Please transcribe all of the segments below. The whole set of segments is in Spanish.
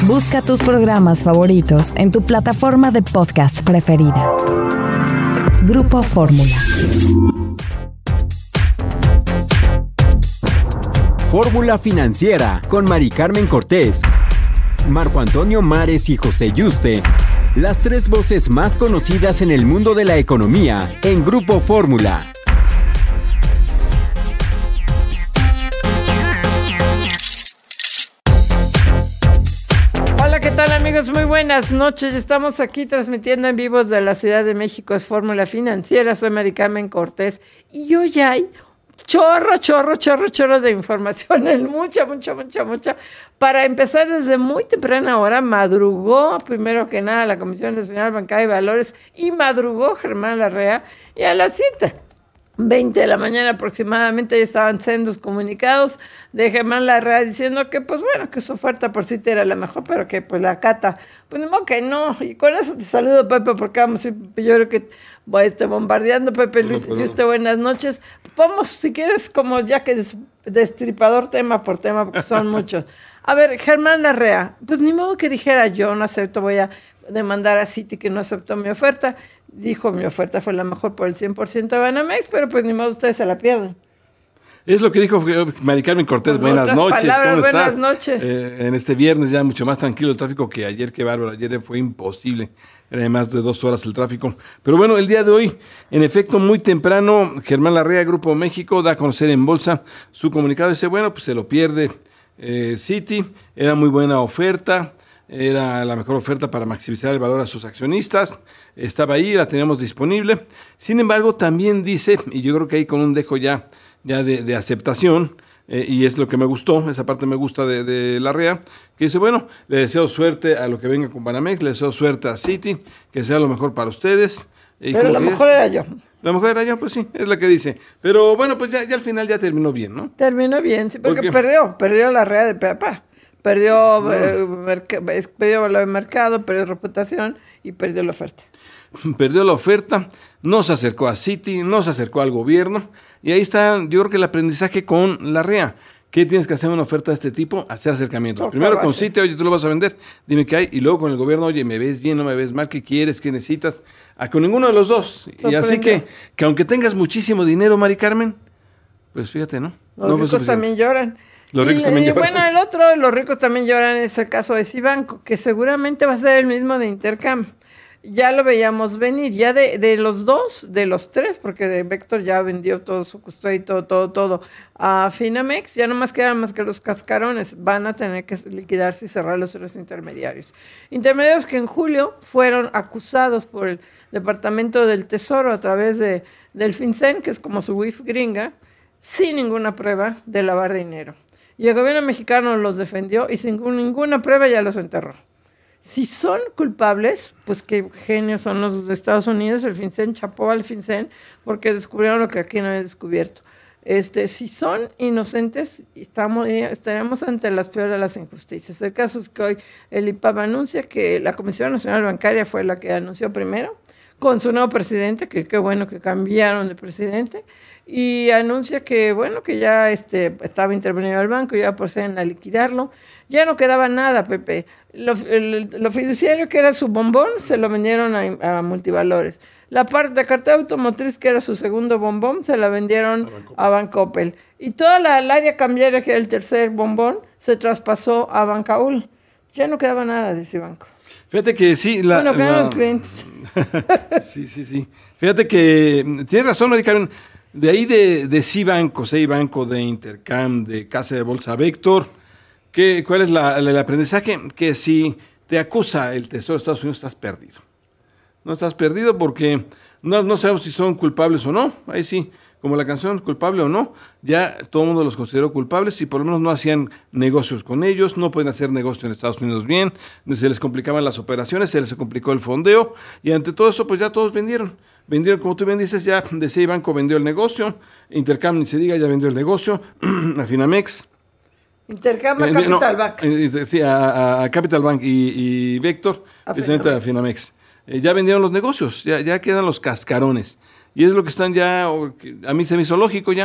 Busca tus programas favoritos en tu plataforma de podcast preferida. Grupo Fórmula. Fórmula Financiera con Mari Carmen Cortés, Marco Antonio Mares y José Yuste. Las tres voces más conocidas en el mundo de la economía en Grupo Fórmula. Hola, ¿qué tal amigos? Muy buenas noches. Estamos aquí transmitiendo en vivo desde la Ciudad de México. Es Fórmula Financiera. Soy Mari Carmen Cortés. Y hoy hay chorro de información. Mucha. Para empezar, desde muy temprana hora, madrugó, primero que nada, la Comisión Nacional Bancaria y Valores, y madrugó Germán Larrea, y a las 7:20 de la mañana aproximadamente ya estaban sendos comunicados de Germán Larrea diciendo que, pues bueno, que su oferta por cita era la mejor, pero que pues la cata, pues no, que no. Y con eso te saludo, Pepe, porque vamos, yo creo que voy bombardeando, Pepe Luis, buenas noches. Vamos, si quieres, como ya que destripador tema por tema, porque son muchos. A ver, Germán Larrea, pues ni modo que dijera yo no acepto, voy a demandar a Citi que no aceptó mi oferta. Dijo, mi oferta fue la mejor por el 100% de Banamex, pero pues ni modo, ustedes se la pierden. Es lo que dijo Mari Carmen Cortés. Buenas noches, ¿cómo estás? Buenas noches. En este viernes ya mucho más tranquilo el tráfico que ayer, qué bárbaro, ayer fue imposible, era de más de 2 horas el tráfico. Pero bueno, el día de hoy, en efecto, muy temprano, Germán Larrea, Grupo México, da a conocer en bolsa su comunicado, dice, bueno, pues se lo pierde Citi, era muy buena oferta, era la mejor oferta para maximizar el valor a sus accionistas, estaba ahí, la teníamos disponible. Sin embargo, también dice, y yo creo que ahí con un dejo ya de aceptación, y es lo que me gustó, esa parte me gusta de Larrea, que dice, bueno, le deseo suerte a lo que venga con Banamex, le deseo suerte a Citi, que sea lo mejor para ustedes. Pero lo mejor era yo. Lo mejor era yo, pues sí, es la que dice. Pero bueno, pues ya al final ya terminó bien, ¿no? Terminó bien, sí, porque perdió Larrea de papá. Perdió valor de mercado, perdió reputación y perdió la oferta. Perdió la oferta, no se acercó a Citi, no se acercó al gobierno, y ahí está, yo creo que el aprendizaje con Larrea. ¿Qué tienes que hacer en una oferta de este tipo? Hacer acercamientos. Primero con Citi, oye, tú lo vas a vender, dime qué hay, y luego con el gobierno, oye, ¿me ves bien, no me ves mal? ¿Qué quieres? ¿Qué necesitas? Con ninguno de los dos. Y así que aunque tengas muchísimo dinero, Mari Carmen, pues fíjate, ¿no? Los ricos también lloran. Los ricos también lloran. Bueno, el otro, los ricos también lloran, es el caso de Cibanco, que seguramente va a ser el mismo de Intercam. Ya lo veíamos venir, ya de los dos, de los tres, porque de Vector ya vendió todo su custodia y todo a Finamex, ya no más quedan más que los cascarones, van a tener que liquidarse y cerrar los intermediarios. Intermediarios que en julio fueron acusados por el Departamento del Tesoro a través del FinCEN, que es como su WIF gringa, sin ninguna prueba de lavar dinero. Y el gobierno mexicano los defendió y sin ninguna prueba ya los enterró. Si son culpables, pues qué genios son los de Estados Unidos, el FinCEN chapó al FinCEN porque descubrieron lo que aquí no había descubierto. Si son inocentes, estaremos ante las peores de las injusticias. El caso es que hoy el IPAB anuncia que la Comisión Nacional Bancaria fue la que anunció primero, con su nuevo presidente, que qué bueno que cambiaron de presidente, y anuncia que, bueno, que ya estaba intervenido el banco, ya proceden a liquidarlo. Ya no quedaba nada, Pepe. Lo fiduciario que era su bombón, se lo vendieron a Multivalores. La cartera automotriz, que era su segundo bombón, se la vendieron a Bancoppel. Y toda el área cambiaria, que era el tercer bombón, se traspasó a Bancaul. Ya no quedaba nada de ese banco. Fíjate que sí. Quedan los clientes. Sí. Fíjate que tienes razón, Mari Carmen. De ahí de Cibanco, de Intercam, de Casa de Bolsa Vector, ¿cuál es el aprendizaje? Que si te acusa el Tesoro de Estados Unidos, estás perdido. No estás perdido porque no sabemos si son culpables o no. Ahí sí, como la canción, culpable o no, ya todo el mundo los consideró culpables y por lo menos no hacían negocios con ellos, no pueden hacer negocio en Estados Unidos bien, se les complicaban las operaciones, se les complicó el fondeo y ante todo eso pues ya todos vendieron. Vendieron, como tú bien dices, ya de Cibanco vendió el negocio, Intercam ni se diga, ya vendió el negocio, a Finamex. Intercam a Capital Bank. Sí, a Capital Bank y Vector, precisamente a Finamex. Ya vendieron los negocios, ya quedan los cascarones. Y es lo que están ya, a mí se me hizo lógico ya,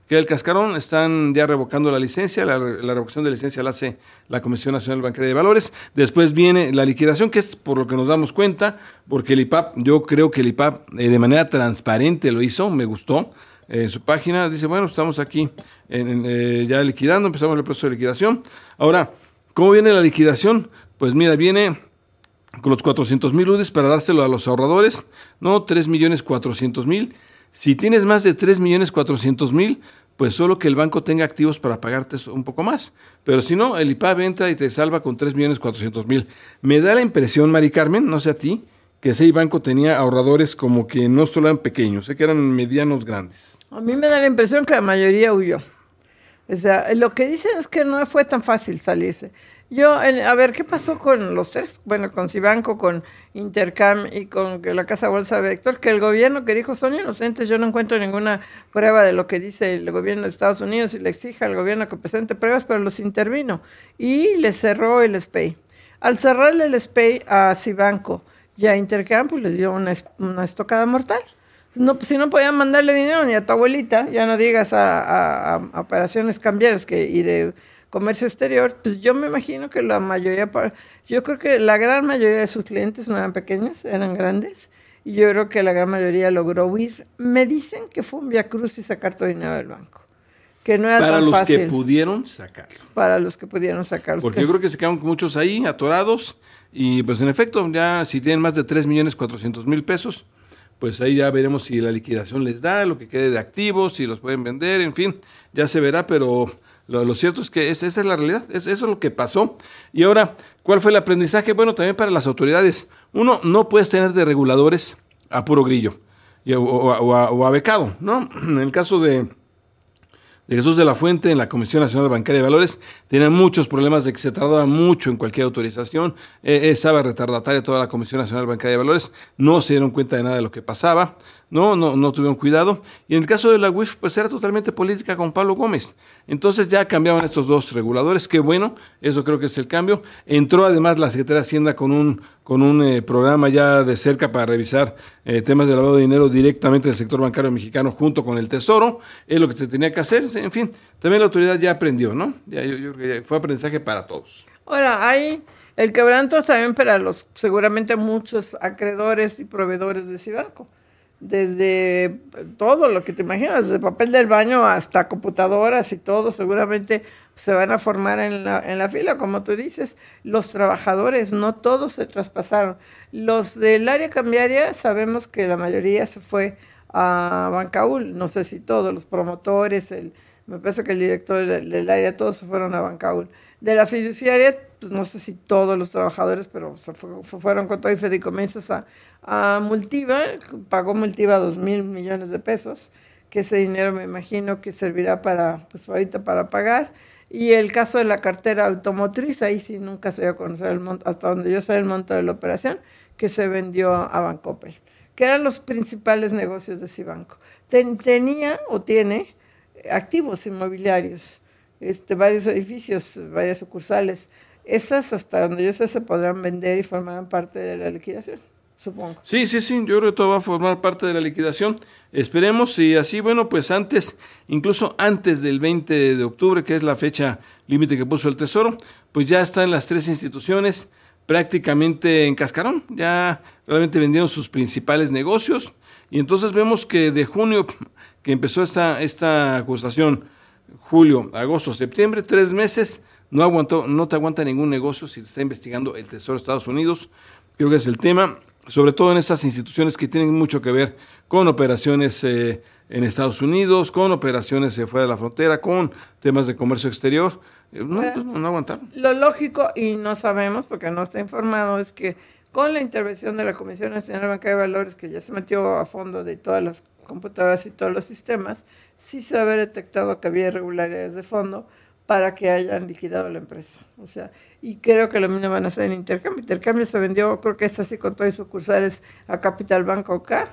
queda el cascarón, están ya revocando la licencia, la revocación de licencia la hace la Comisión Nacional Bancaria de Valores, después viene la liquidación, que es por lo que nos damos cuenta, porque el IPAP, yo creo que el IPAP de manera transparente lo hizo, me gustó, en su página dice, bueno, estamos aquí ya liquidando, empezamos el proceso de liquidación. Ahora, ¿cómo viene la liquidación? Pues mira, viene con los 400,000 UDIs para dárselo a los ahorradores, no, 3,400,000. Si tienes más de 3,400,000, pues solo que el banco tenga activos para pagarte un poco más. Pero si no, el IPAB entra y te salva con 3,400,000. Me da la impresión, Mari Carmen, no sé a ti, que ese banco tenía ahorradores como que no solo eran pequeños, que eran medianos grandes. A mí me da la impresión que la mayoría huyó. O sea, lo que dicen es que no fue tan fácil salirse. A ver, ¿qué pasó con los tres? Bueno, con Cibanco, con Intercam y con la Casa Bolsa Vector, que el gobierno que dijo son inocentes. Yo no encuentro ninguna prueba de lo que dice el gobierno de Estados Unidos y le exige al gobierno que presente pruebas, pero los intervino y le cerró el SPEI. Al cerrarle el SPEI a Cibanco y a Intercam, pues les dio una estocada mortal. No, si no podían mandarle dinero ni a tu abuelita, ya no digas a operaciones cambiarias y de comercio exterior, pues yo me imagino que yo creo que la gran mayoría de sus clientes no eran pequeños, eran grandes, y yo creo que la gran mayoría logró huir. Me dicen que fue un viacrucis sacar todo dinero del banco, que no era tan fácil. Para los que pudieron sacarlo. Para los que pudieron sacarlo. Porque yo creo que se quedaron muchos ahí, atorados, y pues en efecto, ya si tienen más de 3,400,000 pesos, pues ahí ya veremos si la liquidación les da, lo que quede de activos, si los pueden vender, en fin, ya se verá, pero lo cierto es que esa es la realidad, eso es lo que pasó. Y ahora, ¿cuál fue el aprendizaje? Bueno, también para las autoridades. Uno, no puedes tener de reguladores a puro grillo o a becado, ¿no? En el caso de Jesús de la Fuente, en la Comisión Nacional Bancaria de Valores, tenían muchos problemas de que se tardaba mucho en cualquier autorización, estaba retardataria toda la Comisión Nacional Bancaria de Valores, no se dieron cuenta de nada de lo que pasaba, no tuvieron cuidado, y en el caso de la UIF, pues era totalmente política con Pablo Gómez. Entonces ya cambiaban estos dos reguladores, qué bueno, eso creo que es el cambio. Entró además la Secretaría de Hacienda con un programa ya de cerca para revisar temas de lavado de dinero directamente del sector bancario mexicano junto con el Tesoro, es lo que se tenía que hacer, en fin, también la autoridad ya aprendió, ¿no? Yo creo que fue aprendizaje para todos. Ahora, hay el quebranto también para seguramente muchos acreedores y proveedores de Cibanco. Desde todo lo que te imaginas, desde papel del baño hasta computadoras y todo, seguramente se van a formar en la fila, como tú dices. Los trabajadores, no todos se traspasaron. Los del área cambiaria, sabemos que la mayoría se fue a Bancaúl, no sé si todos, los promotores, me parece que el director del área, todos se fueron a Bancaúl. De la fiduciaria, pues no sé si todos los trabajadores, pero se fueron con todo y fideicomisos a Multiva, pagó Multiva 2,000 millones de pesos, que ese dinero me imagino que servirá ahorita para pagar. Y el caso de la cartera automotriz, ahí sí nunca se dio a conocer el monto, hasta donde yo sé el monto de la operación, que se vendió a Bancoppel, que eran los principales negocios de Cibanco. Tenía o tiene activos inmobiliarios, varios edificios, varias sucursales. Estas, hasta donde yo sé, se podrán vender y formarán parte de la liquidación, supongo. Sí, yo creo que todo va a formar parte de la liquidación. Esperemos, y así, bueno, pues incluso antes del 20 de octubre, que es la fecha límite que puso el Tesoro, pues ya están las tres instituciones prácticamente en cascarón, ya realmente vendieron sus principales negocios, y entonces vemos que de junio, que empezó esta acusación, julio, agosto, septiembre, 3 meses, no te aguanta ningún negocio si te está investigando el Tesoro de Estados Unidos. Creo que es el tema, sobre todo en estas instituciones que tienen mucho que ver con operaciones en Estados Unidos, con operaciones fuera de la frontera, con temas de comercio exterior. No aguantaron. Lo lógico, y no sabemos porque no está informado, es que con la intervención de la Comisión Nacional Bancaria de Valores, que ya se metió a fondo de todas las computadoras y todos los sistemas, sí se había detectado que había irregularidades de fondo para que hayan liquidado la empresa. O sea, y creo que lo mismo van a hacer en Intercambio. Intercambio se vendió, creo que es así con todos sus sucursales, a Capital Banco Car,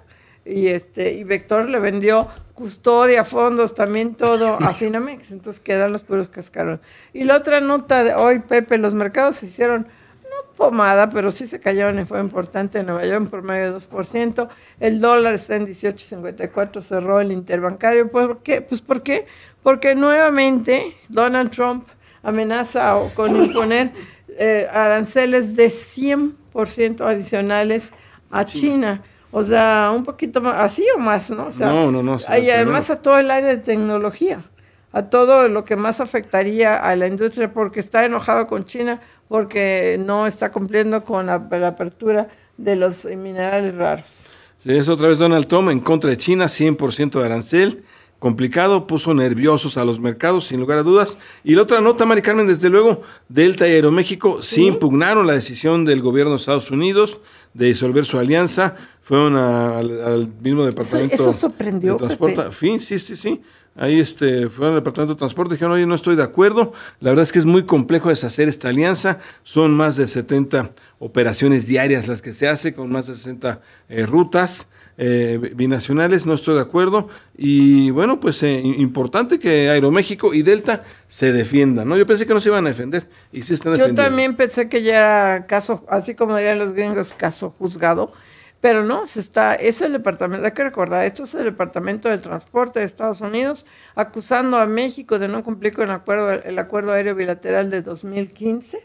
y Vector le vendió custodia, fondos, también todo a Finamex, entonces quedan los puros cascarones. Y la otra nota de hoy, Pepe, los mercados se hicieron pomada, pero sí se cayeron y fue importante en Nueva York en promedio de 2%. El dólar está en 18.54, cerró el interbancario. ¿Por qué? Pues ¿por qué? Porque nuevamente Donald Trump amenaza con imponer aranceles de 100% adicionales a China. O sea, un poquito más, así o más, ¿no? O sea, no. Y además a todo el área de tecnología, a todo lo que más afectaría a la industria, porque está enojado con China, porque no está cumpliendo con la apertura de los minerales raros. Sí, es otra vez Donald Trump en contra de China, 100% de arancel. Complicado, puso nerviosos a los mercados, sin lugar a dudas. Y la otra nota, Mari Carmen, desde luego, Delta y Aeroméxico sí impugnaron la decisión del gobierno de Estados Unidos de disolver su alianza. Fueron al mismo departamento eso sorprendió, de transporte. Pepe. Sí. Ahí fueron al departamento de transporte, dijeron, oye, no estoy de acuerdo. La verdad es que es muy complejo deshacer esta alianza. Son más de 70 operaciones diarias las que se hace, con más de 60 rutas binacionales, no estoy de acuerdo. Y bueno, pues importante que Aeroméxico y Delta se defiendan, ¿no? Yo pensé que no se iban a defender y sí están defendiendo. Yo también pensé que ya era caso, así como dirían los gringos, caso juzgado, pero no, es el departamento, hay que recordar, esto es el Departamento del Transporte de Estados Unidos acusando a México de no cumplir con el acuerdo aéreo bilateral de 2015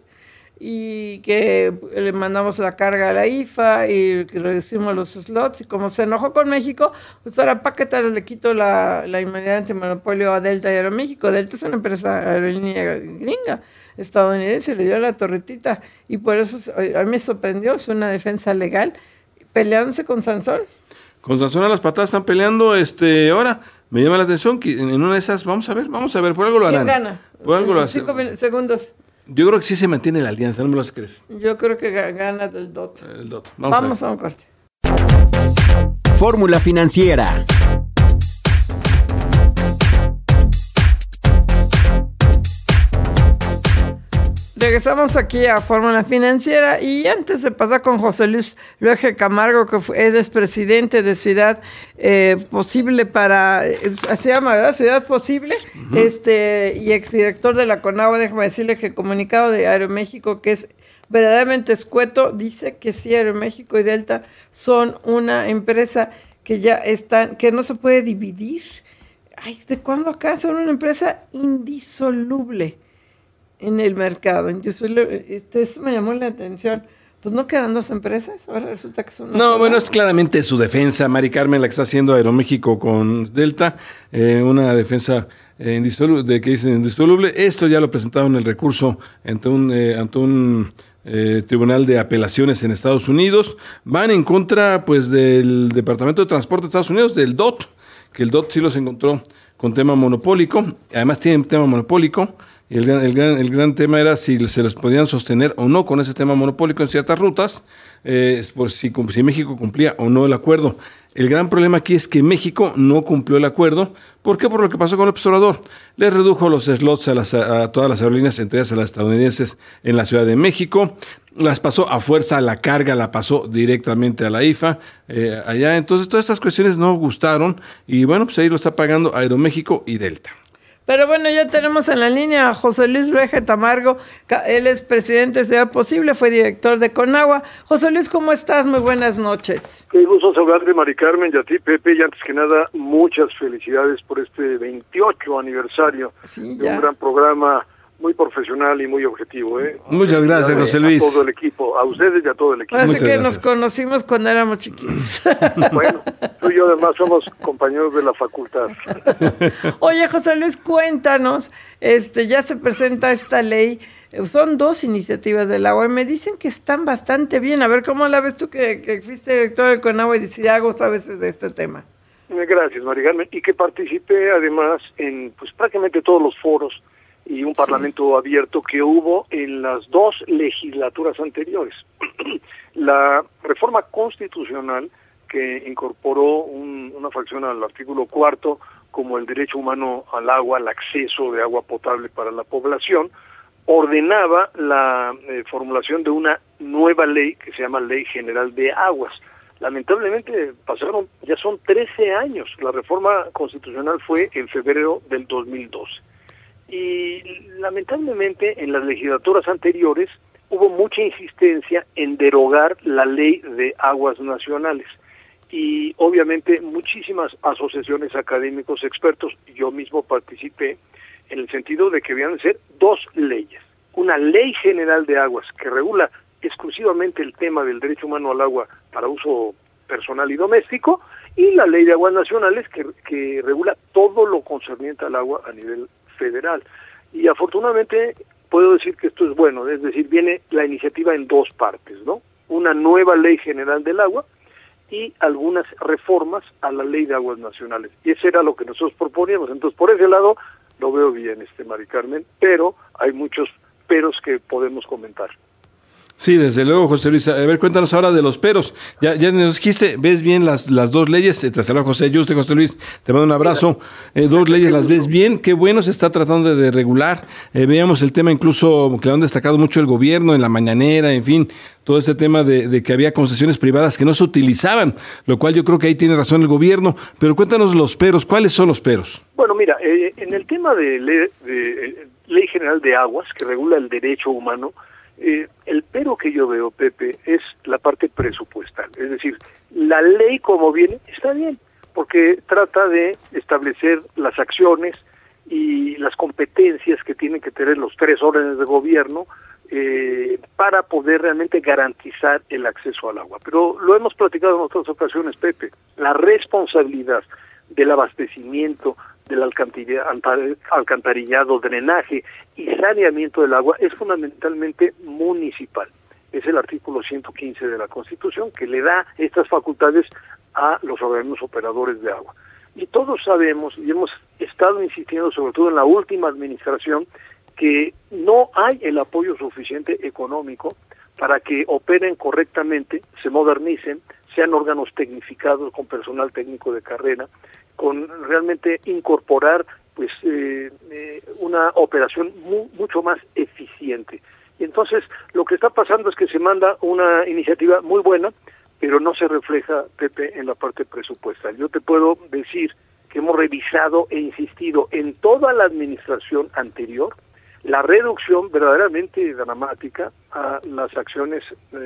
y que le mandamos la carga a la IFA y que reducimos los slots, y como se enojó con México, pues ahora paquetas le quito la inmunidad antimonopolio a Delta y Aeroméxico. Delta es una empresa aerolínea gringa, estadounidense, le dio la torretita, y por eso a mí me sorprendió, es una defensa legal, peleándose con Sansón. Con Sansón a las patadas están peleando, ahora me llama la atención que en una de esas, vamos a ver, por algo lo harán. ¿Quién gana? Por algo lo hacen. 5 segundos. Yo creo que sí se mantiene la alianza, no me lo vas a creer. Yo creo que gana el DOT. El DOT. Vamos a un corte. Fórmula Financiera. Regresamos aquí a Fórmula Financiera y antes de pasar con José Luis Luege Camargo, que es presidente de Ciudad Posible se llama, ¿verdad? Ciudad Posible, y exdirector de la CONAGUA, déjame decirle que el comunicado de Aeroméxico, que es verdaderamente escueto, dice que sí, Aeroméxico y Delta son una empresa que ya están, que no se puede dividir. Ay, ¿de cuándo acá? Son una empresa indisoluble en el mercado. Eso me llamó la atención. Pues no quedan dos empresas, ahora resulta que son una sola. Bueno, es claramente su defensa, Mari Carmen, la que está haciendo Aeroméxico con Delta, una defensa indisoluble, que dicen indisoluble. Esto ya lo presentaron en el recurso ante un Tribunal de Apelaciones en Estados Unidos. Van en contra, pues, del Departamento de Transporte de Estados Unidos, del DOT, que el DOT sí los encontró con tema monopólico, además tienen tema monopólico. Y el gran tema era si se los podían sostener o no con ese tema monopólico en ciertas rutas, por si México cumplía o no el acuerdo. El gran problema aquí es que México no cumplió el acuerdo. ¿Por qué? Por lo que pasó con López Obrador. Le redujo los slots a todas las aerolíneas, entre ellas a las estadounidenses en la Ciudad de México. Las pasó a fuerza, la carga la pasó directamente a la IFA allá. Entonces todas estas cuestiones no gustaron y bueno, pues ahí lo está pagando Aeroméxico y Delta. Pero bueno, ya tenemos en la línea a José Luis Luege Camargo. Él es presidente de Ciudad Posible, fue director de CONAGUA. José Luis, ¿cómo estás? Muy buenas noches. Qué gusto saludarte, Mari Carmen, y a ti, Pepe, y antes que nada, muchas felicidades por este 28 aniversario de un gran programa muy profesional y muy objetivo. Muchas gracias, José Luis. A todo el equipo, a ustedes y a todo el equipo. Así que nos conocimos cuando éramos chiquitos. Bueno, tú y yo además somos compañeros de la facultad. Oye, José Luis, cuéntanos, ya se presenta esta ley, son 2 iniciativas de la OEM, me dicen que están bastante bien. A ver, ¿cómo la ves tú que fuiste director del CONAGUA y si algo sabes de este tema? Gracias, Mari Carmen, y que participé además en pues prácticamente todos los foros y un parlamento abierto que hubo en las 2 legislaturas anteriores. La reforma constitucional que incorporó una fracción al artículo 4 como el derecho humano al agua, al acceso de agua potable para la población, ordenaba la formulación de una nueva ley que se llama Ley General de Aguas. Lamentablemente ya son 13 años, la reforma constitucional fue en febrero del 2012. Y lamentablemente en las legislaturas anteriores hubo mucha insistencia en derogar la ley de aguas nacionales. Y obviamente muchísimas asociaciones, académicos, expertos, yo mismo participé en el sentido de que debían ser dos leyes. Una ley general de aguas que regula exclusivamente el tema del derecho humano al agua para uso personal y doméstico, y la ley de aguas nacionales que regula todo lo concerniente al agua a nivel federal. Y afortunadamente puedo decir que esto es bueno, es decir, viene la iniciativa en dos partes, ¿no? Una nueva ley general del agua y algunas reformas a la ley de aguas nacionales. Y eso era lo que nosotros proponíamos. Entonces, por ese lado, lo veo bien, Mari Carmen, pero hay muchos peros que podemos comentar. Sí, desde luego, José Luis. A ver, cuéntanos ahora de los peros. Ya nos dijiste, ves bien las dos leyes. Te saluda José Luis, te mando un abrazo. Dos leyes las ves bien, qué bueno, se está tratando de regular. Veíamos el tema incluso que lo han destacado mucho el gobierno en la mañanera, en fin, todo este tema de que había concesiones privadas que no se utilizaban, lo cual yo creo que ahí tiene razón el gobierno. Pero cuéntanos los peros, ¿cuáles son los peros? Bueno, mira, en el tema de Ley General de Aguas, que regula el derecho humano, el pero que yo veo, Pepe, es la parte presupuestal. Es decir, la ley como viene está bien, porque trata de establecer las acciones y las competencias que tienen que tener los tres órdenes de gobierno para poder realmente garantizar el acceso al agua. Pero lo hemos platicado en otras ocasiones, Pepe, la responsabilidad del abastecimiento, del alcantarillado, drenaje y saneamiento del agua es fundamentalmente municipal. Es el artículo 115 de la Constitución que le da estas facultades a los organismos operadores de agua. Y todos sabemos, y hemos estado insistiendo sobre todo en la última administración, que no hay el apoyo suficiente económico para que operen correctamente, se modernicen, sean órganos tecnificados con personal técnico de carrera, con realmente incorporar pues una operación mucho más eficiente. Y entonces lo que está pasando es que se manda una iniciativa muy buena, pero no se refleja, Pepe, en la parte presupuestal. Yo te puedo decir que hemos revisado e insistido en toda la administración anterior la reducción verdaderamente dramática a las acciones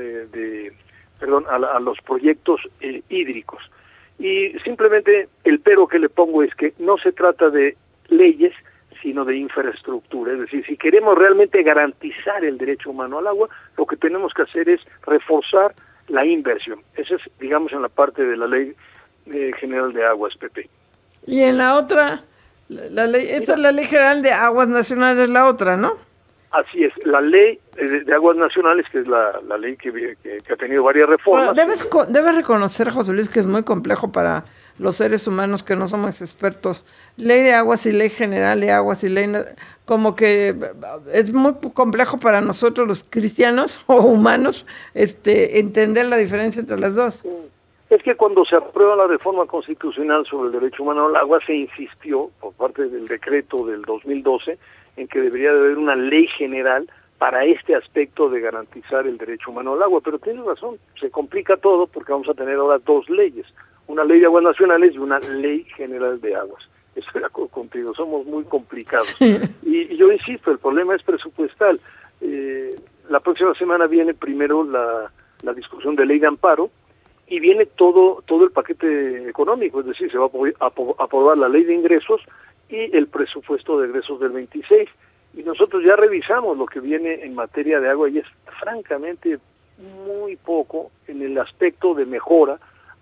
a los proyectos hídricos. Y simplemente el pero que le pongo es que no se trata de leyes, sino de infraestructura. Es decir, si queremos realmente garantizar el derecho humano al agua, lo que tenemos que hacer es reforzar la inversión. Esa es, digamos, en la parte de la Ley General de Aguas, Pepe. Y en la otra, la ley, esa es la Ley General de Aguas Nacionales, la otra, ¿no? Así es, la Ley de Aguas Nacionales, que es la ley que ha tenido varias reformas. Bueno, debes reconocer, José Luis, que es muy complejo para los seres humanos que no somos expertos. Ley de aguas y Ley General de Aguas y ley... Como que es muy complejo para nosotros los cristianos o humanos entender la diferencia entre las dos. Es que cuando se aprueba la reforma constitucional sobre el derecho humano al agua, se insistió por parte del decreto del 2012 en que debería de haber una ley general para este aspecto de garantizar el derecho humano al agua. Pero tienes razón, se complica todo porque vamos a tener ahora dos leyes, una ley de aguas nacionales y una ley general de aguas. Estoy de acuerdo contigo, somos muy complicados. Y yo insisto, el problema es presupuestal. La próxima semana viene primero la discusión de ley de amparo y viene todo el paquete económico, es decir, se va a aprobar la ley de ingresos y el presupuesto de egresos del 26. Y nosotros ya revisamos lo que viene en materia de agua y es francamente muy poco en el aspecto de mejora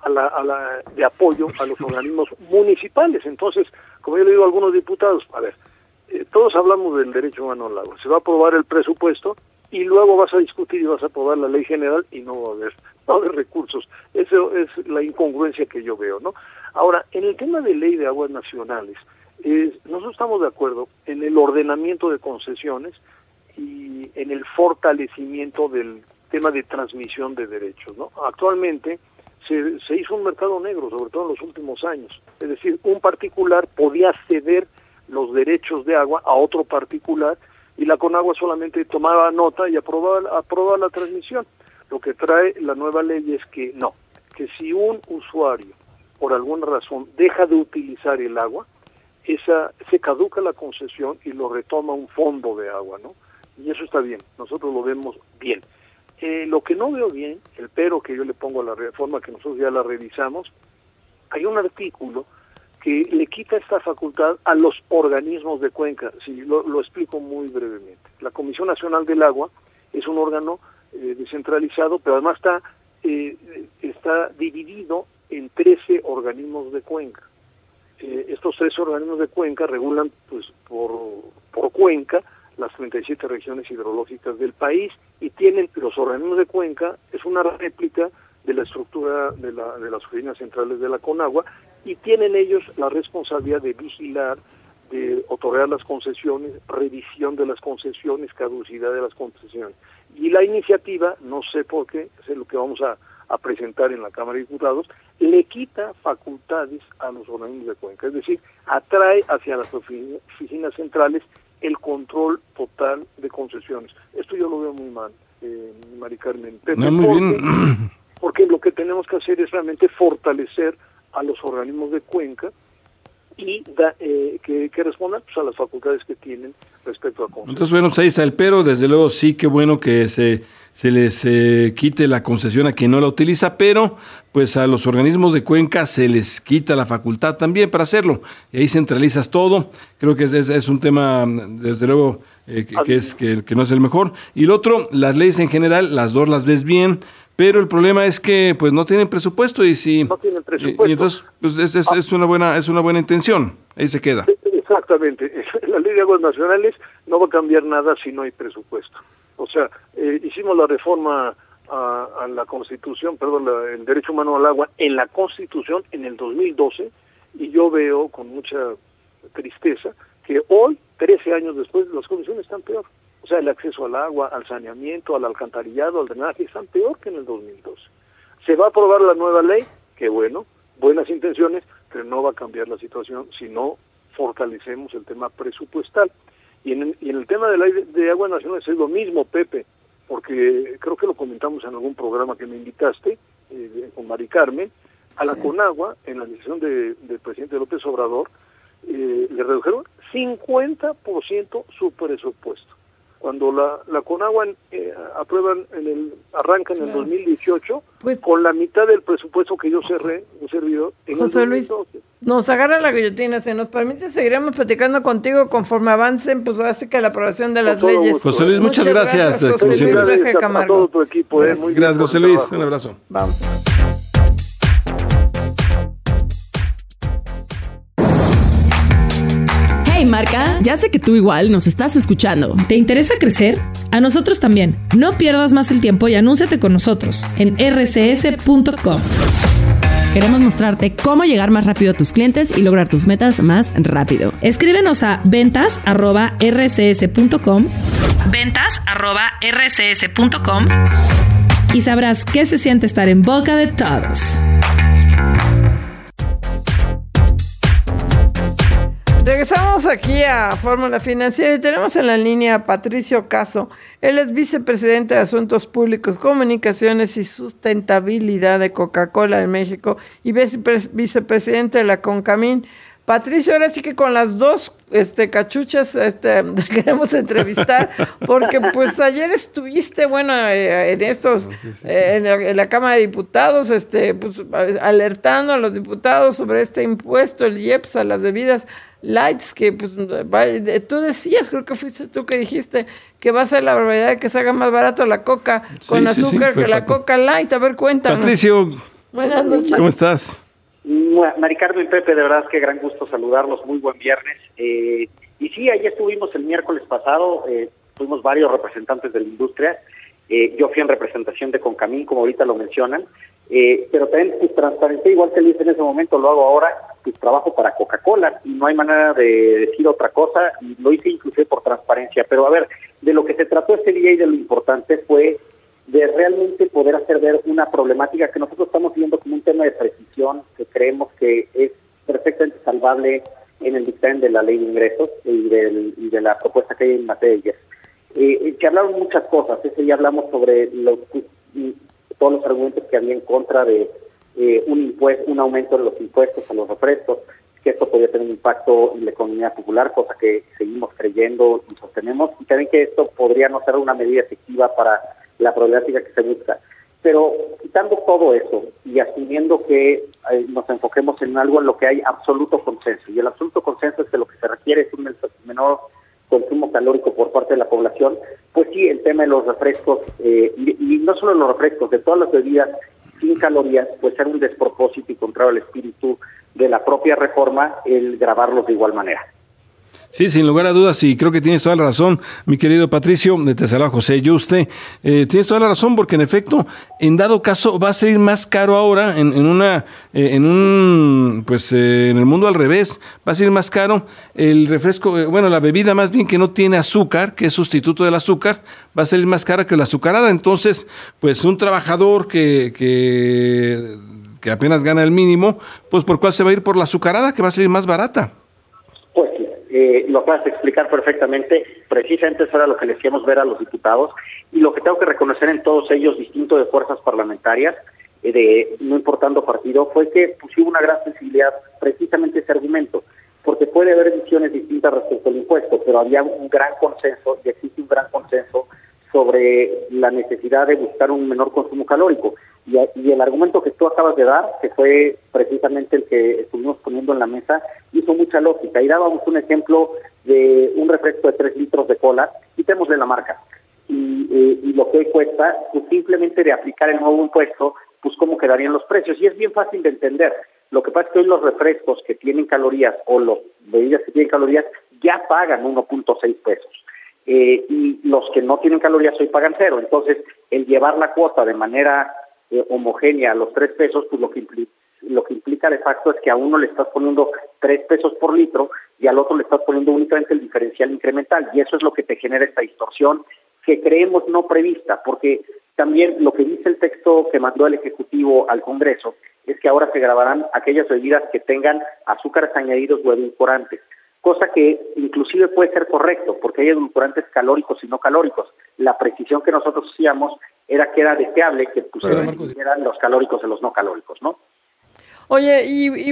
de apoyo a los organismos municipales. Entonces, como yo le digo a algunos diputados, a ver, todos hablamos del derecho humano al agua, se va a aprobar el presupuesto y luego vas a discutir y vas a aprobar la ley general y no va a haber recursos. Eso es la incongruencia que yo veo, ¿no? Ahora, en el tema de ley de aguas nacionales, nosotros estamos de acuerdo en el ordenamiento de concesiones y en el fortalecimiento del tema de transmisión de derechos, ¿no? Actualmente se hizo un mercado negro, sobre todo en los últimos años. Es decir, un particular podía ceder los derechos de agua a otro particular y la Conagua solamente tomaba nota y aprobaba la transmisión. Lo que trae la nueva ley es que no, que si un usuario por alguna razón deja de utilizar el agua, se caduca la concesión y lo retoma un fondo de agua, ¿no? y eso está bien, nosotros lo vemos bien. Lo que no veo bien, el pero que yo le pongo a la reforma, que nosotros ya la revisamos, hay un artículo que le quita esta facultad a los organismos de cuenca. Sí, lo explico muy brevemente. La Comisión Nacional del Agua es un órgano descentralizado, pero además está dividido en 13 organismos de cuenca. Estos 13 organismos de cuenca regulan pues por cuenca las 37 regiones hidrológicas del país, y tienen los organismos de cuenca, es una réplica de la estructura de las oficinas centrales de la Conagua, y tienen ellos la responsabilidad de vigilar, de otorgar las concesiones, revisión de las concesiones, caducidad de las concesiones. Y la iniciativa, no sé por qué, es lo que vamos a presentar en la Cámara de Diputados, le quita facultades a los organismos de cuenca, es decir, atrae hacia las oficinas centrales el control total de concesiones. Esto yo lo veo muy mal, Mari Carmen. No, muy bien. Porque lo que tenemos que hacer es realmente fortalecer a los organismos de cuenca y que respondan pues, a las facultades que tienen respecto a concesión. Entonces, bueno, pues ahí está el pero. Desde luego sí, qué bueno que se les quite la concesión a quien no la utiliza, pero pues a los organismos de cuenca se les quita la facultad también para hacerlo, y ahí centralizas todo. Creo que es un tema, desde luego, que no es el mejor. Y lo otro, las leyes en general, las dos las ves bien, pero el problema es que pues no tienen presupuesto, y si no tienen presupuesto, y entonces pues es una buena intención, ahí se queda. Exactamente. La Ley de Aguas Nacionales no va a cambiar nada si no hay presupuesto. O sea, hicimos la reforma a la Constitución, el derecho humano al agua en la Constitución en el 2012, y yo veo con mucha tristeza que hoy, 13 años después, las condiciones están peor. O sea, el acceso al agua, al saneamiento, al alcantarillado, al drenaje, están peor que en el 2012. Se va a aprobar la nueva ley, que bueno, buenas intenciones, pero no va a cambiar la situación si no fortalecemos el tema presupuestal. Y en el tema de la ley de aguas nacionales es lo mismo, Pepe, porque creo que lo comentamos en algún programa que me invitaste, con Mari Carmen, a la Conagua, en la decisión del presidente López Obrador, le redujeron 50% su presupuesto. Cuando la Conagua aprueban arranca en el 2018, pues, con la mitad del presupuesto que yo cerré, un servidor, en José el 2012. Luis, nos agarra la guillotina. Si nos permite, seguiremos platicando contigo conforme avancen, pues así que la aprobación de las leyes. Gusto. José Luis, muchas gracias. José Luis Veje Camargo. A todo tu equipo. Muy gracias, José Luis. Un abrazo. Vamos. Hey Marca, ya sé que tú igual nos estás escuchando. ¿Te interesa crecer? A nosotros también. No pierdas más el tiempo y anúnciate con nosotros en rcs.com. Queremos mostrarte cómo llegar más rápido a tus clientes y lograr tus metas más rápido. Escríbenos a ventas@rcs.com, ventas@rcs.com, y sabrás qué se siente estar en boca de todos. Regresamos aquí a Fórmula Financiera y tenemos en la línea a Patricio Caso. Él es vicepresidente de Asuntos Públicos, Comunicaciones y Sustentabilidad de Coca-Cola de México y vicepresidente de la CONCAMIN. Patricio, ahora sí que con las dos cachuchas queremos entrevistar, porque pues ayer estuviste, en estos, en la Cámara de Diputados, pues alertando a los diputados sobre este impuesto, el IEPS, a las bebidas lights, que pues tú decías, creo que fuiste tú que dijiste que va a ser la barbaridad de que se haga más barato la coca con azúcar que la coca light. A ver, cuéntanos. Patricio, buenas noches. ¿Cómo estás? Mari Carmen, Pepe, de verdad que gran gusto saludarlos, muy buen viernes. Y sí, ahí estuvimos el miércoles pasado, fuimos varios representantes de la industria. Yo fui en representación de CONCAMIN, como ahorita lo mencionan, pero también pues, transparenté, igual que lo hice en ese momento, lo hago ahora, pues trabajo para Coca-Cola y no hay manera de decir otra cosa, y lo hice inclusive por transparencia. Pero a ver, de lo que se trató este día y de lo importante fue de realmente poder hacer ver una problemática que nosotros estamos viendo como un tema de precisión, que creemos que es perfectamente salvable en el dictamen de la Ley de Ingresos y de la propuesta que hay en materia de IEPS. Que hablaron muchas cosas. Ese día hablamos sobre todos los argumentos que había en contra de un aumento de los impuestos a los refrescos. que esto podría tener un impacto en la economía popular, cosa que seguimos creyendo y sostenemos, y también que esto podría no ser una medida efectiva para la problemática que se busca. Pero quitando todo eso y asumiendo que nos enfoquemos en algo en lo que hay absoluto consenso, y el absoluto consenso es que lo que se requiere es un menor consumo calórico por parte de la población, pues sí, el tema de los refrescos, y no solo los refrescos, de todas las bebidas sin calorías, pues era un despropósito y contrario al espíritu de la propia reforma el grabarlos de igual manera. Sí, sin lugar a dudas, y creo que tienes toda la razón, mi querido Patricio, te saluda José Yuste. Tienes toda la razón, porque en efecto, en dado caso, va a ser más caro ahora, en el mundo al revés, va a ser más caro el refresco, la bebida más bien que no tiene azúcar, que es sustituto del azúcar, va a salir más cara que la azucarada. Entonces, pues un trabajador que apenas gana el mínimo, pues ¿por cuál se va a ir? Por la azucarada, que va a salir más barata. Pues sí. Lo acabas de explicar perfectamente, precisamente eso era lo que les queríamos ver a los diputados, y lo que tengo que reconocer en todos ellos, distinto de fuerzas parlamentarias, no importando partido, fue que hubo una gran sensibilidad precisamente ese argumento, porque puede haber visiones distintas respecto al impuesto, pero había un gran consenso, y existe un gran consenso sobre la necesidad de buscar un menor consumo calórico. Y el argumento que tú acabas de dar, que fue precisamente el que estuvimos poniendo en la mesa, hizo mucha lógica. Y dábamos un ejemplo de un refresco de 3 litros de cola, quitémosle la marca. Y lo que hoy cuesta, pues simplemente de aplicar el nuevo impuesto, pues cómo quedarían los precios. Y es bien fácil de entender. Lo que pasa es que hoy los refrescos que tienen calorías o las bebidas que tienen calorías ya pagan 1.6 pesos. Y los que no tienen calorías hoy pagan 0. Entonces, el llevar la cuota de manera homogénea a los 3 pesos, pues lo que implica de facto es que a uno le estás poniendo 3 pesos por litro y al otro le estás poniendo únicamente el diferencial incremental, y eso es lo que te genera esta distorsión que creemos no prevista, porque también lo que dice el texto que mandó el Ejecutivo al Congreso es que ahora se grabarán aquellas bebidas que tengan azúcares añadidos o edulcorantes, cosa que inclusive puede ser correcto, porque hay edulcorantes calóricos y no calóricos. La precisión que nosotros hacíamos era que era deseable que pusieran los calóricos en los no calóricos, ¿no? Oye, y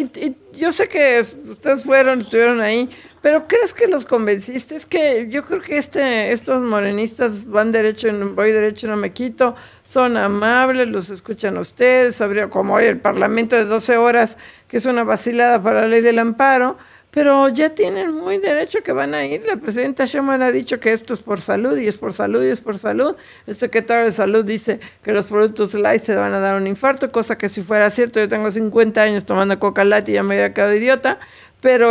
yo sé que ustedes estuvieron ahí, pero ¿crees que los convenciste? Es que yo creo que estos morenistas voy derecho, no me quito, son amables, los escuchan a ustedes, como hoy el Parlamento de 12 horas, que es una vacilada para la ley del amparo, pero ya tienen muy derecho que van a ir. La presidenta Sheinbaum ha dicho que esto es por salud, y es por salud, y es por salud. El secretario de Salud dice que los productos light se van a dar un infarto, cosa que si fuera cierto, yo tengo 50 años tomando Coca Light y ya me hubiera quedado idiota, pero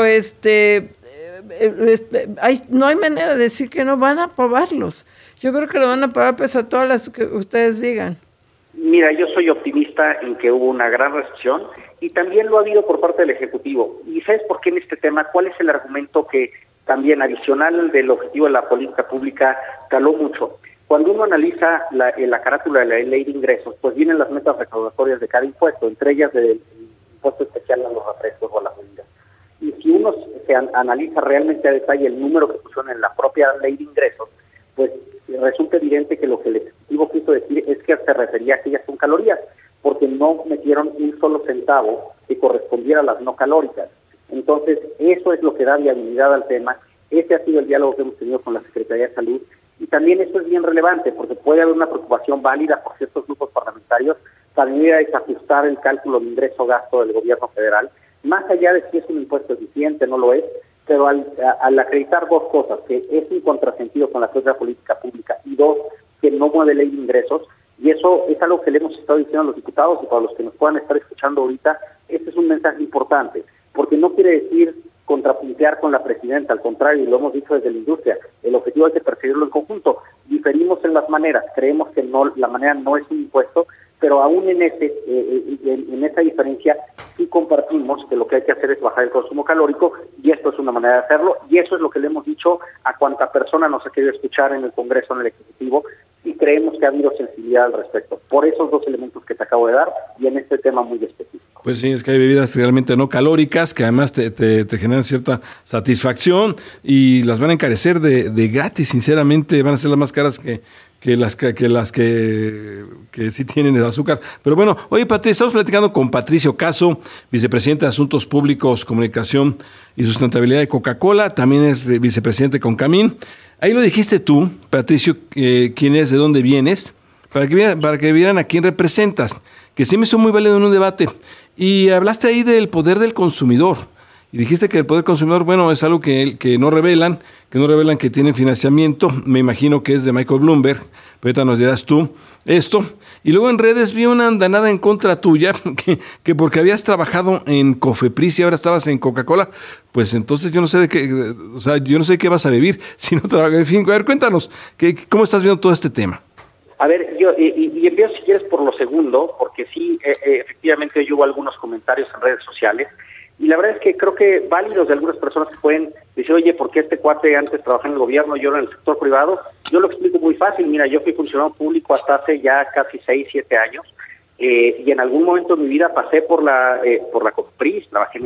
no hay manera de decir que no van a aprobarlos. Yo creo que lo van a aprobar pese a todas las que ustedes digan. Mira, yo soy optimista en que hubo una gran recepción, y también lo ha habido por parte del Ejecutivo. ¿Y sabes por qué en este tema? ¿Cuál es el argumento que también adicional del objetivo de la política pública caló mucho? Cuando uno analiza la carátula de la ley de ingresos, pues vienen las metas recaudatorias de cada impuesto, entre ellas del impuesto especial a los refrescos o a las bebidas. Y si uno se analiza realmente a detalle el número que pusieron en la propia ley de ingresos, pues resulta evidente que lo que el Ejecutivo quiso decir es que se refería a aquellas con calorías, porque no metieron un solo centavo que correspondiera a las no calóricas. Entonces, eso es lo que da viabilidad al tema. Ese ha sido el diálogo que hemos tenido con la Secretaría de Salud, y también eso es bien relevante, porque puede haber una preocupación válida por ciertos grupos parlamentarios para venir a desajustar el cálculo de ingreso-gasto del gobierno federal, más allá de si es un impuesto eficiente, no lo es, pero al acreditar dos cosas, que es un contrasentido con la propia política pública, y dos, que no mueve ley de ingresos, y eso es algo que le hemos estado diciendo a los diputados, y para los que nos puedan estar escuchando ahorita, este es un mensaje importante, porque no quiere decir contrapuntear con la presidenta, al contrario, y lo hemos dicho desde la industria, el objetivo es de perseguirlo en conjunto. Diferimos en las maneras, creemos que la manera no es un impuesto, pero aún en esa diferencia sí compartimos que lo que hay que hacer es bajar el consumo calórico, y esto es una manera de hacerlo, y eso es lo que le hemos dicho a cuanta persona nos ha querido escuchar en el Congreso, en el Ejecutivo, y creemos que ha habido sensibilidad al respecto, por esos dos elementos que te acabo de dar, y en este tema muy específico. Pues sí, es que hay bebidas realmente no calóricas que además te generan cierta satisfacción, y las van a encarecer de gratis, sinceramente, van a ser las más caras que que sí tienen el azúcar. Pero bueno, oye, Patricia, estamos platicando con Patricio Caso, vicepresidente de Asuntos Públicos, Comunicación y Sustentabilidad de Coca-Cola, también es vicepresidente con Camín. Ahí lo dijiste tú, Patricio, quién es, de dónde vienes, para que vieran a quién representas, que sí me hizo muy válido en un debate. Y hablaste ahí del poder del consumidor. Y dijiste que el poder consumidor, bueno, es algo que no revelan, que tienen financiamiento, me imagino que es de Michael Bloomberg, pero ahorita nos dirás tú esto. Y luego en redes vi una andanada en contra tuya, que porque habías trabajado en Cofepris y ahora estabas en Coca-Cola, pues entonces yo no sé yo no sé qué vas a vivir si no trabajas. En fin, a ver, cuéntanos, ¿cómo estás viendo todo este tema? A ver, yo y empiezo si quieres por lo segundo, porque sí, efectivamente hoy hubo algunos comentarios en redes sociales. Y la verdad es que creo que válidos de algunas personas que pueden decir, oye, ¿por qué este cuate antes trabajaba en el gobierno y ahora en el sector privado? Yo lo explico muy fácil. Mira, yo fui funcionario público hasta hace ya casi 6, 7 años. Y en algún momento de mi vida pasé por la Cofepris, trabajé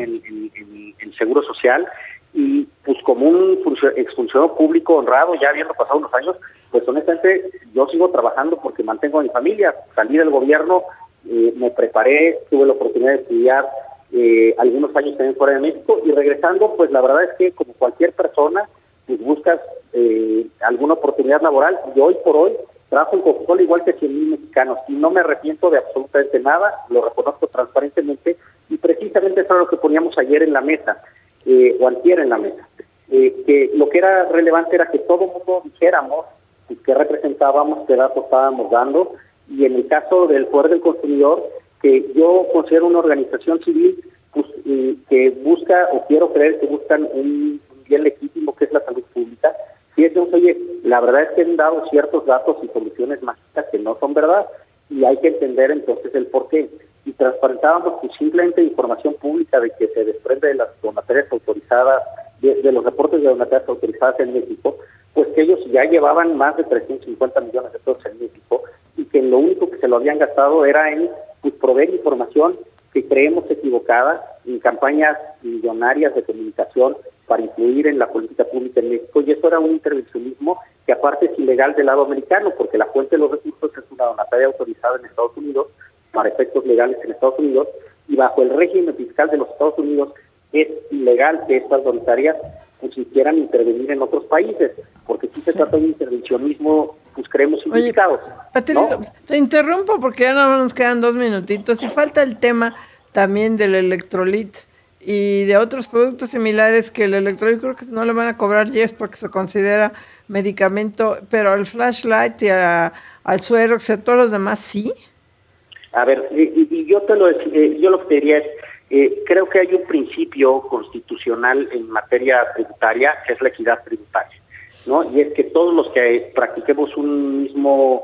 en Seguro Social. Y pues como un exfuncionario público honrado, ya habiendo pasado unos años, pues honestamente yo sigo trabajando porque mantengo a mi familia. Salí del gobierno, me preparé, tuve la oportunidad de estudiar algunos años también fuera de México, y regresando, pues la verdad es que como cualquier persona, pues buscas alguna oportunidad laboral, y hoy por hoy trabajo en Coca-Cola igual que 100,000 mexicanos, y no me arrepiento de absolutamente nada, lo reconozco transparentemente, y precisamente eso era lo que poníamos ayer en la mesa, o antier en la mesa, que lo que era relevante era que todo el mundo dijéramos pues, qué representábamos, qué datos estábamos dando, y en el caso del poder del consumidor, que yo considero una organización civil pues, que busca, o quiero creer que buscan un bien legítimo que es la salud pública. Si es, oye, la verdad es que han dado ciertos datos y soluciones mágicas que no son verdad, y hay que entender entonces el por qué. Y transparentábamos pues, simplemente información pública de que se desprende de las donatarias autorizadas, de los reportes de donatarias autorizadas en México, pues que ellos ya llevaban más de 350 millones de pesos en México, y que lo único que se lo habían gastado era en pues, proveer información que creemos equivocada en campañas millonarias de comunicación para influir en la política pública en México, y eso era un intervencionismo que aparte es ilegal del lado americano, porque la fuente de los recursos es una donataria autorizada en Estados Unidos, para efectos legales en Estados Unidos, y bajo el régimen fiscal de los Estados Unidos es ilegal que estas donatarias pues quieran intervenir en otros países, porque aquí se trata de un intervencionismo, pues creemos indicado. Patricio, ¿no? Te interrumpo porque ya no nos quedan 2 minutitos y falta el tema también del electrolit y de otros productos similares que el electrolit creo que no le van a cobrar yes porque se considera medicamento, pero al flashlight y al suero, todos los demás sí. A ver, y yo lo que te diría es, creo que hay un principio constitucional en materia tributaria que es la equidad tributaria, ¿no? Y es que todos los que practiquemos un mismo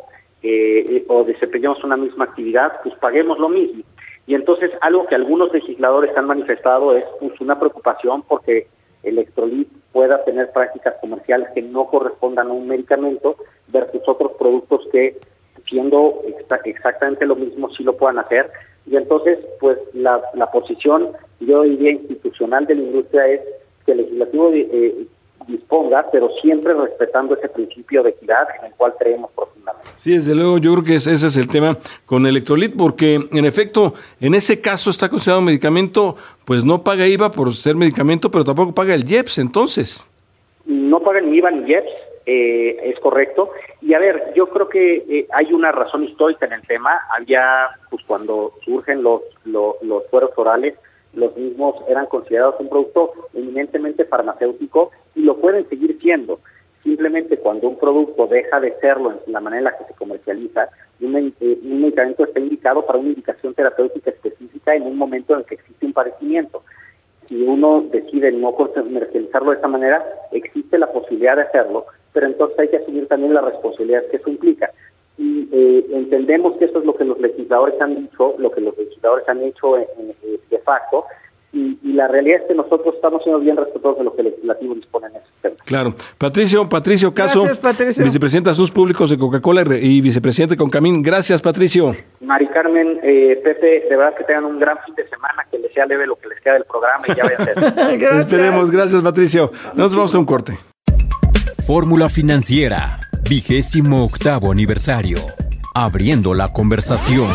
o desempeñemos una misma actividad, pues paguemos lo mismo. Y entonces algo que algunos legisladores han manifestado es pues una preocupación porque Electrolit pueda tener prácticas comerciales que no correspondan a un medicamento versus otros productos que siendo exactamente lo mismo sí lo puedan hacer. Y entonces pues la posición, yo diría institucional de la industria es que el legislativo disponga, pero siempre respetando ese principio de equidad en el cual creemos profundamente. Sí, desde luego, yo creo que ese es el tema con Electrolit, porque en efecto, en ese caso está considerado un medicamento, pues no paga IVA por ser medicamento, pero tampoco paga el IEPS, entonces. No paga ni IVA ni IEPS, es correcto. Y a ver, yo creo que hay una razón histórica en el tema. Había, pues cuando surgen los sueros orales, los mismos eran considerados un producto eminentemente farmacéutico y lo pueden seguir siendo. Simplemente cuando un producto deja de serlo en la manera en la que se comercializa, un medicamento está indicado para una indicación terapéutica específica en un momento en el que existe un padecimiento. Si uno decide no comercializarlo de esa manera, existe la posibilidad de hacerlo, pero entonces hay que asumir también la responsabilidad que eso implica. Y entendemos que eso es lo que los legisladores han dicho, lo que los legisladores han hecho de facto, y la realidad es que nosotros estamos siendo bien respetuosos de lo que el legislativo dispone en ese tema. Claro. Patricio Caso, gracias, Patricio. Vicepresidente de Asuntos Públicos de Coca-Cola y vicepresidente con Camín. Gracias, Patricio. Mari Carmen, Pepe, de verdad que tengan un gran fin de semana, que les sea leve lo que les queda del programa y ya vayan a hacer. Esperemos. Gracias, Patricio. Nos vamos a un corte. Fórmula Financiera. 28º aniversario. Abriendo la conversación.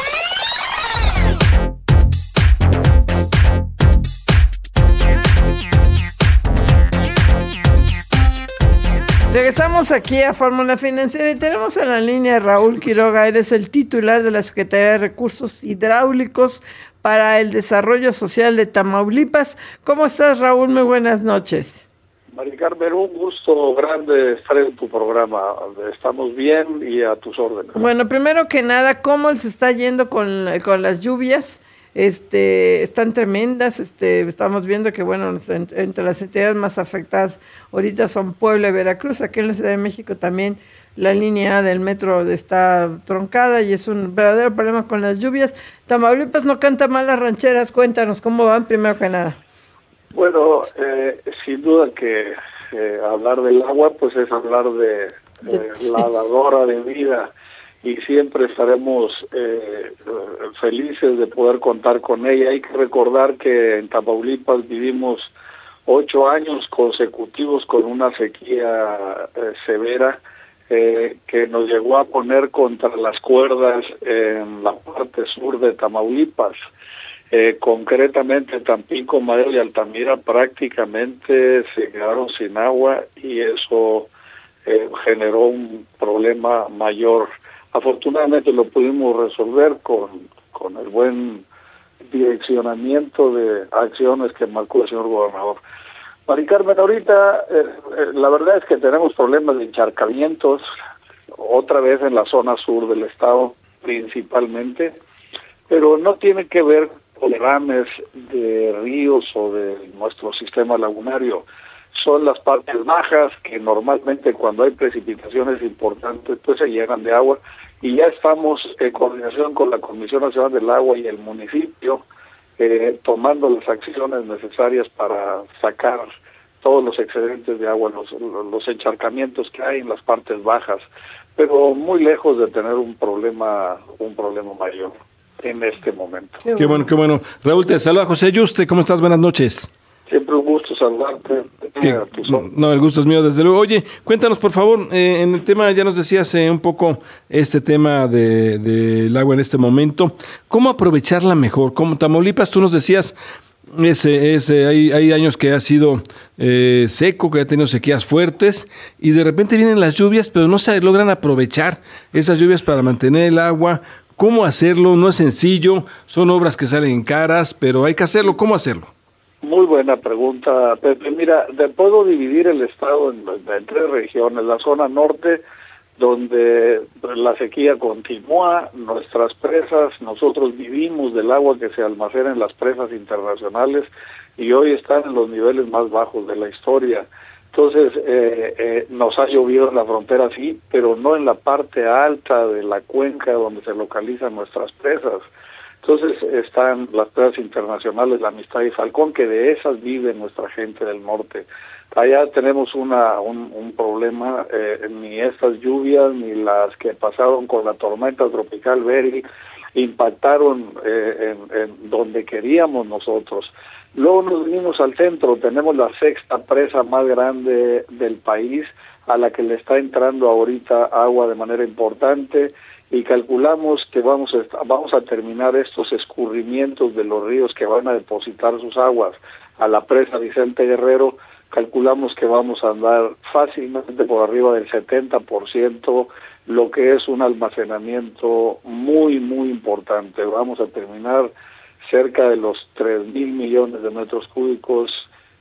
Regresamos aquí a Fórmula Financiera y tenemos en la línea a Raúl Quiroga. Eres el titular de la Secretaría de Recursos Hidráulicos para el Desarrollo Social de Tamaulipas. ¿Cómo estás, Raúl? Muy buenas noches. Mari Carmen, un gusto grande estar en tu programa. Estamos bien y a tus órdenes. Bueno, primero que nada, ¿cómo se está yendo con las lluvias? Están tremendas, estamos viendo que, bueno, entre las entidades más afectadas ahorita son Puebla y Veracruz. Aquí en la Ciudad de México también la línea A del metro está troncada y es un verdadero problema con las lluvias. Tamaulipas no canta mal las rancheras. Cuéntanos cómo van, primero que nada. Bueno, sin duda que hablar del agua pues es hablar de la dadora de vida, y siempre estaremos felices de poder contar con ella. Hay que recordar que en Tamaulipas vivimos 8 años consecutivos con una sequía severa que nos llegó a poner contra las cuerdas en la parte sur de Tamaulipas. Concretamente Tampico, Madero y Altamira prácticamente se quedaron sin agua y eso generó un problema mayor. Afortunadamente lo pudimos resolver con el buen direccionamiento de acciones que marcó el señor gobernador. Mari Carmen, ahorita la verdad es que tenemos problemas de encharcamientos, otra vez en la zona sur del estado principalmente, pero no tiene que ver con derrames de ríos o de nuestro sistema lagunario. Son las partes bajas que normalmente cuando hay precipitaciones importantes pues se llenan de agua, y ya estamos en coordinación con la Comisión Nacional del Agua y el municipio tomando las acciones necesarias para sacar todos los excedentes de agua, los encharcamientos que hay en las partes bajas, pero muy lejos de tener un problema mayor en este momento. Qué bueno. Raúl, te saluda José Yuste. ¿Cómo estás? Buenas noches. Siempre un gusto saludarte. No, el gusto es mío, desde luego. Oye, cuéntanos, por favor, en el tema, ya nos decías un poco este tema del agua en este momento. ¿Cómo aprovecharla mejor? Como Tamaulipas, tú nos decías, hay años que ha sido seco, que ha tenido sequías fuertes, y de repente vienen las lluvias, pero no se logran aprovechar esas lluvias para mantener el agua. ¿Cómo hacerlo? No es sencillo, son obras que salen caras, pero hay que hacerlo. ¿Cómo hacerlo? Muy buena pregunta, Pepe. Mira, te puedo dividir el estado en 3 regiones. La zona norte, donde la sequía continúa, nuestras presas, nosotros vivimos del agua que se almacena en las presas internacionales y hoy están en los niveles más bajos de la historia. Entonces, nos ha llovido en la frontera, sí, pero no en la parte alta de la cuenca donde se localizan nuestras presas. Entonces están las presas internacionales, La Amistad y Falcón, que de esas vive nuestra gente del norte. Allá tenemos un problema, ni estas lluvias ni las que pasaron con la tormenta tropical Beri impactaron en donde queríamos nosotros. Luego nos vinimos al centro, tenemos la 6ª presa más grande del país, a la que le está entrando ahorita agua de manera importante, y calculamos que vamos a terminar estos escurrimientos de los ríos que van a depositar sus aguas a la presa Vicente Guerrero. Calculamos que vamos a andar fácilmente por arriba del 70%, lo que es un almacenamiento muy, muy importante. Vamos a terminar cerca de los 3,000 millones de metros cúbicos,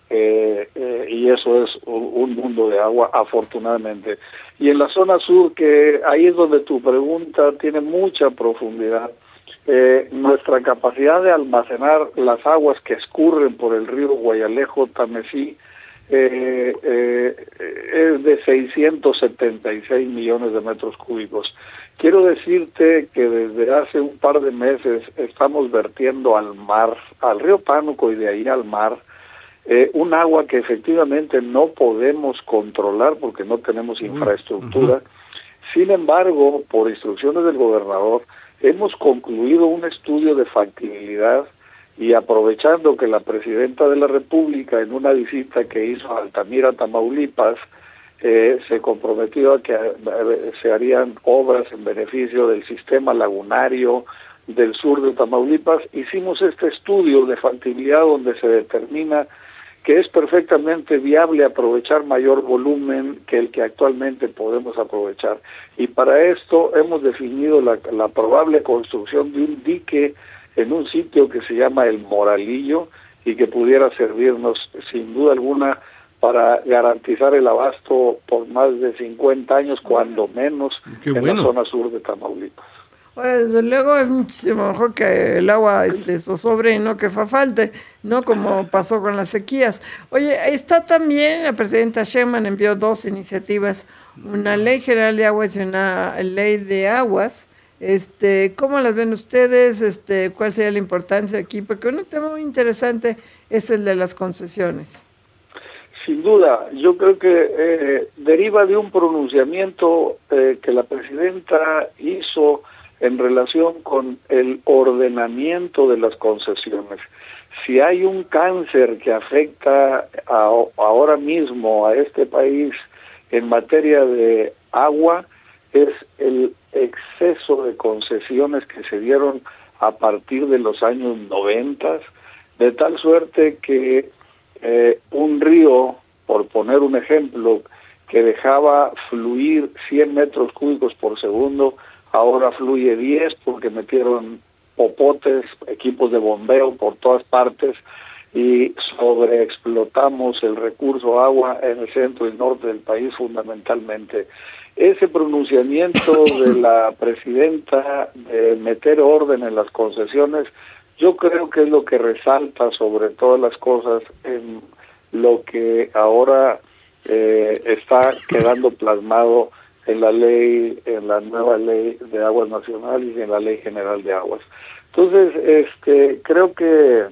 y eso es un mundo de agua, afortunadamente. Y en la zona sur, que ahí es donde tu pregunta tiene mucha profundidad, nuestra capacidad de almacenar las aguas que escurren por el río Guayalejo-Tamesí es de 676 millones de metros cúbicos. Quiero decirte que desde hace un par de meses estamos vertiendo al mar, al río Pánuco y de ahí al mar, un agua que efectivamente no podemos controlar porque no tenemos infraestructura. Sin embargo, por instrucciones del gobernador, hemos concluido un estudio de factibilidad, y aprovechando que la presidenta de la República en una visita que hizo a Altamira, Tamaulipas, se comprometió a que se harían obras en beneficio del sistema lagunario del sur de Tamaulipas. Hicimos este estudio de factibilidad donde se determina que es perfectamente viable aprovechar mayor volumen que el que actualmente podemos aprovechar. Y para esto hemos definido la probable construcción de un dique en un sitio que se llama El Moralillo y que pudiera servirnos sin duda alguna para garantizar el abasto por más de 50 años, cuando menos, la zona sur de Tamaulipas. Ahora, desde luego es muchísimo mejor que el agua sobre y no que falte, ¿no? Como pasó con las sequías. Oye, está también, la presidenta Sheinbaum envió 2 iniciativas, una ley general de aguas y una ley de aguas. ¿Cómo las ven ustedes? ¿Cuál sería la importancia aquí? Porque un tema muy interesante es el de las concesiones. Sin duda, yo creo que deriva de un pronunciamiento que la presidenta hizo en relación con el ordenamiento de las concesiones. Si hay un cáncer que afecta ahora mismo a este país en materia de agua, es el exceso de concesiones que se dieron a partir de los años 90, de tal suerte que un río, por poner un ejemplo, que dejaba fluir 100 metros cúbicos por segundo, ahora fluye 10 porque metieron popotes, equipos de bombeo por todas partes y sobreexplotamos el recurso agua en el centro y norte del país fundamentalmente. Ese pronunciamiento de la presidenta de meter orden en las concesiones, yo creo que es lo que resalta sobre todas las cosas en lo que ahora está quedando plasmado en la ley, en la nueva ley de aguas nacionales y en la ley general de aguas. Entonces, creo que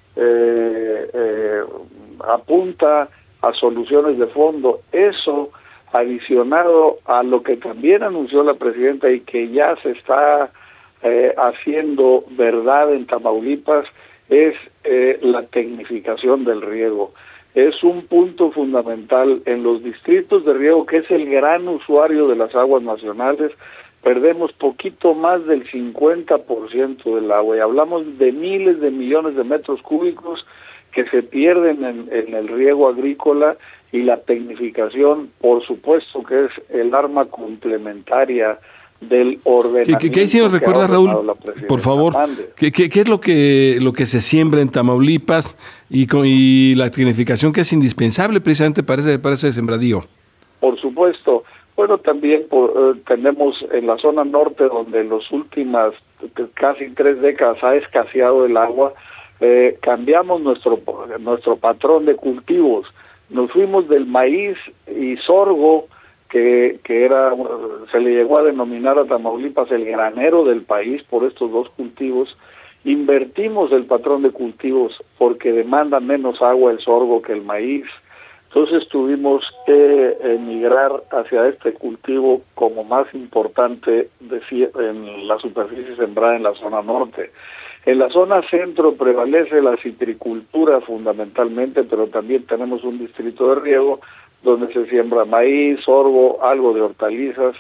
apunta a soluciones de fondo. Eso, adicionado a lo que también anunció la presidenta y que ya se está haciendo verdad en Tamaulipas, es la tecnificación del riego. Es un punto fundamental en los distritos de riego, que es el gran usuario de las aguas nacionales. Perdemos poquito más del 50% del agua y hablamos de miles de millones de metros cúbicos que se pierden en el riego agrícola, y la tecnificación, por supuesto, que es el arma complementaria del ordenamiento. ¿Qué si nos recuerda, Raúl, por favor, qué es lo que se siembra en Tamaulipas y la tecnificación que es indispensable precisamente para ese sembradío? Por supuesto. Bueno, también tenemos en la zona norte, donde en las últimas casi 3 décadas ha escaseado el agua, cambiamos nuestro patrón de cultivos. Nos fuimos del maíz y sorgo, que se le llegó a denominar a Tamaulipas el granero del país por estos 2 cultivos. Invertimos el patrón de cultivos porque demanda menos agua el sorgo que el maíz. Entonces tuvimos que emigrar hacia este cultivo como más importante en la superficie sembrada en la zona norte. En la zona centro prevalece la citricultura fundamentalmente, pero también tenemos un distrito de riego donde se siembra maíz, sorgo, algo de hortalizas,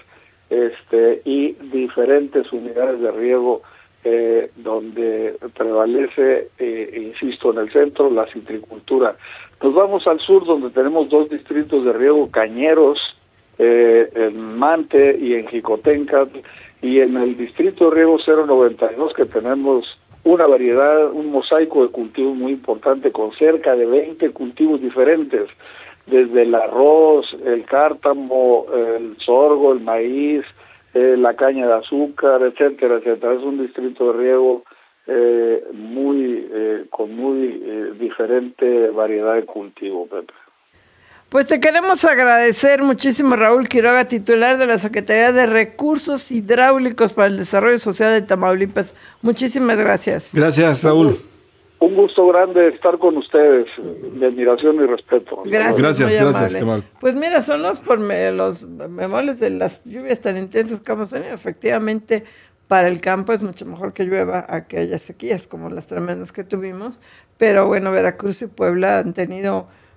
y diferentes unidades de riego donde prevalece, insisto, en el centro la citricultura. Nos vamos al sur, donde tenemos 2 distritos de riego cañeros, en Mante y en Jicotencatl, y en el distrito de riego 092, que tenemos una variedad, un mosaico de cultivos muy importante, con cerca de 20 cultivos diferentes, desde el arroz, el cártamo, el sorgo, el maíz, la caña de azúcar, etcétera, etcétera. Es un distrito de riego con muy diferente variedad de cultivo, Pepe. Pues te queremos agradecer muchísimo, Raúl Quiroga, titular de la Secretaría de Recursos Hidráulicos para el Desarrollo Social de Tamaulipas. Muchísimas gracias. Gracias, Raúl. Un gusto grande estar con ustedes, de admiración y respeto. Gracias. Pues mira, son los bemoles de las lluvias tan intensas que hemos tenido. Efectivamente, para el campo es mucho mejor que llueva a que haya sequías como las tremendas que tuvimos, pero bueno, Veracruz y Puebla han tenido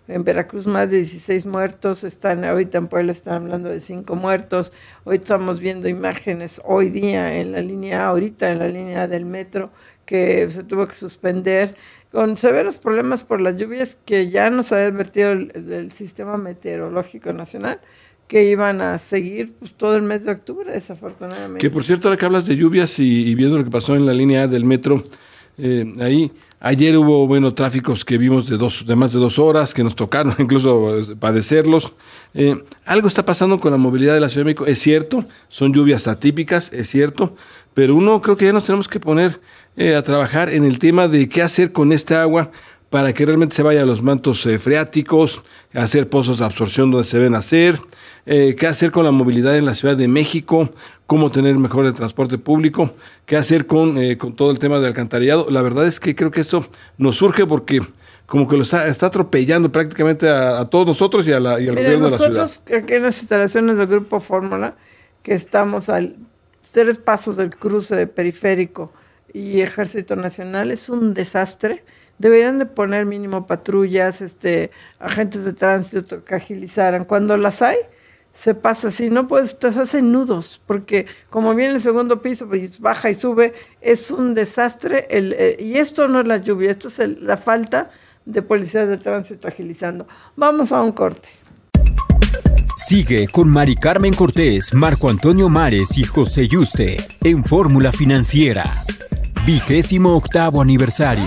En Veracruz más de 16 muertos, ahorita en Puebla están hablando de 5 muertos. Hoy estamos viendo imágenes hoy día en la línea del metro que se tuvo que suspender con severos problemas por las lluvias que ya nos había advertido el Sistema Meteorológico Nacional, que iban a seguir pues, todo el mes de octubre, desafortunadamente. Que por cierto, ahora que hablas de lluvias y viendo lo que pasó en la línea A del metro, ahí ayer hubo tráficos que vimos de más de 2 horas, que nos tocaron incluso padecerlos. Algo está pasando con la movilidad de la Ciudad de México, es cierto, son lluvias atípicas, es cierto, pero creo que ya nos tenemos que poner a trabajar en el tema de qué hacer con esta agua para que realmente se vaya a los mantos freáticos, hacer pozos de absorción donde se deben hacer, qué hacer con la movilidad en la Ciudad de México, cómo tener mejor el transporte público, qué hacer con todo el tema del alcantarillado. La verdad es que creo que esto nos surge porque como que lo está atropellando prácticamente a todos nosotros y al gobierno de la ciudad. Nosotros aquí en las instalaciones del Grupo Fórmula, que estamos a 3 pasos del cruce de Periférico y Ejército Nacional, es un desastre. Deberían de poner mínimo patrullas, agentes de tránsito que agilizaran. Cuando las hay, se pasa así, no puedes, te hacen nudos, porque como viene el segundo piso, pues baja y sube, es un desastre. Y esto no es la lluvia, esto es la falta de policías de tránsito agilizando. Vamos a un corte. Sigue con Mari Carmen Cortés, Marco Antonio Mares y José Yuste en Fórmula Financiera. 28º aniversario.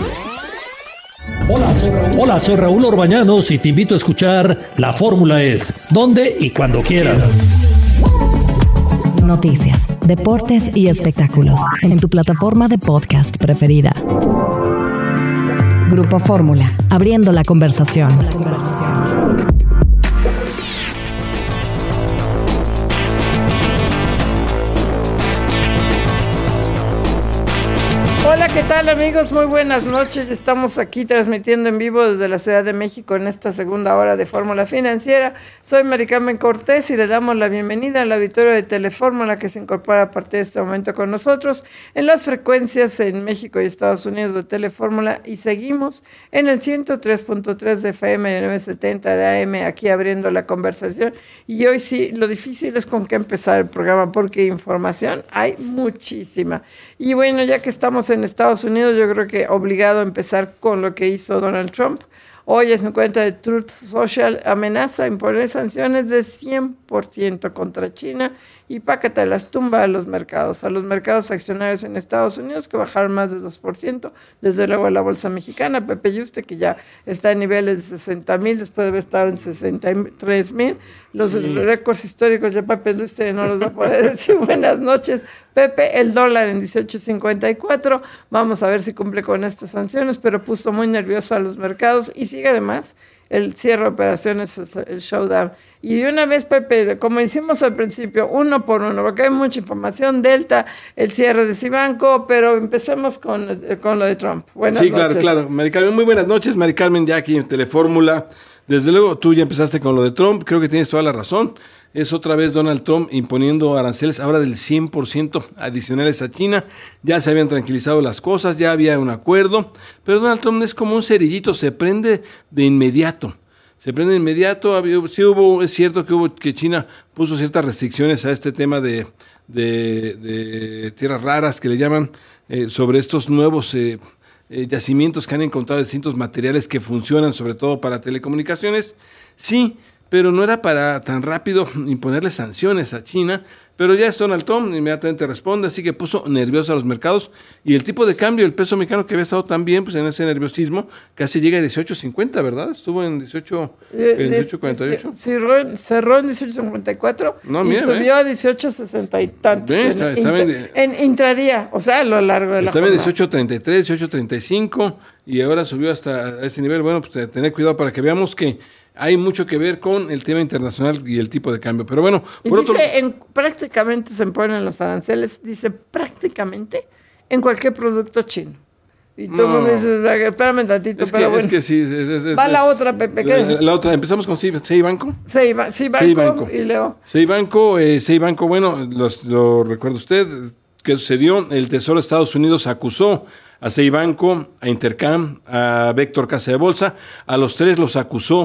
Hola, soy Raúl Orbañanos y te invito a escuchar La Fórmula Es, donde y cuando quieras. Noticias, deportes y espectáculos en tu plataforma de podcast preferida. Grupo Fórmula, abriendo la conversación. Hola, ¿qué tal amigos? Muy buenas noches. Estamos aquí transmitiendo en vivo desde la Ciudad de México en esta segunda hora de Fórmula Financiera. Soy Mari Carmen Cortés y le damos la bienvenida al auditorio de Telefórmula que se incorpora a partir de este momento con nosotros en las frecuencias en México y Estados Unidos de Telefórmula, y seguimos en el 103.3 de FM y 970 de AM aquí abriendo la conversación. Y hoy sí, lo difícil es con qué empezar el programa porque información hay muchísima. Y bueno, ya que estamos en Estados Unidos, yo creo que obligado a empezar con lo que hizo Donald Trump. Hoy en su cuenta de Truth Social amenaza imponer sanciones de 100% contra China y pácate las tumba a los mercados accionarios en Estados Unidos que bajaron más de 2%, desde luego la bolsa mexicana, Pepe Yuste, que ya está en niveles de 60,000 después de haber estado en 63,000, los récords históricos ya Pepe Yuste no los va a poder decir. Buenas noches, Pepe. El dólar en 18.54, vamos a ver si cumple con estas sanciones, pero puso muy nervioso a los mercados y sigue además el cierre de operaciones, el showdown. Y de una vez, Pepe, como hicimos al principio, uno por uno, porque hay mucha información, Delta, el cierre de Cibanco, pero empecemos con lo de Trump. Buenas noches. Claro. Mari Carmen, muy buenas noches. Mari Carmen, ya aquí en Telefórmula. Desde luego, tú ya empezaste con lo de Trump, creo que tienes toda la razón. Es otra vez Donald Trump imponiendo aranceles ahora del 100% adicionales a China. Ya se habían tranquilizado las cosas, ya había un acuerdo, pero Donald Trump es como un cerillito, se prende de inmediato. Es cierto que China puso ciertas restricciones a este tema de tierras raras que le llaman, sobre estos nuevos yacimientos que han encontrado distintos materiales que funcionan sobre todo para telecomunicaciones. Sí, pero no era para tan rápido imponerle sanciones a China, pero ya es Donald Trump, inmediatamente responde, así que puso nerviosos a los mercados, y el tipo de cambio, el peso mexicano que había estado tan bien, pues en ese nerviosismo, casi llega a 18.50, ¿verdad? Estuvo en 18.48. Cerró en 18.54 y subió a 18.60 y tantos en intradía, o sea, a lo largo de la jornada. Estaba en 18.33, 18.35, y ahora subió hasta ese nivel. Bueno, pues tener cuidado para que veamos que hay mucho que ver con el tema internacional y el tipo de cambio. Pero bueno, prácticamente se imponen los aranceles, dice prácticamente en cualquier producto chino. Y todo el mundo dice, espérame tantito, pero bueno. Es que sí. Va la otra, Pepe. La otra, empezamos con Cibanco. Cibanco y Leo. Cibanco, bueno, lo recuerda usted, ¿qué sucedió? El Tesoro de Estados Unidos acusó a Cibanco, a Intercam, a Vector Casa de Bolsa, a los tres los acusó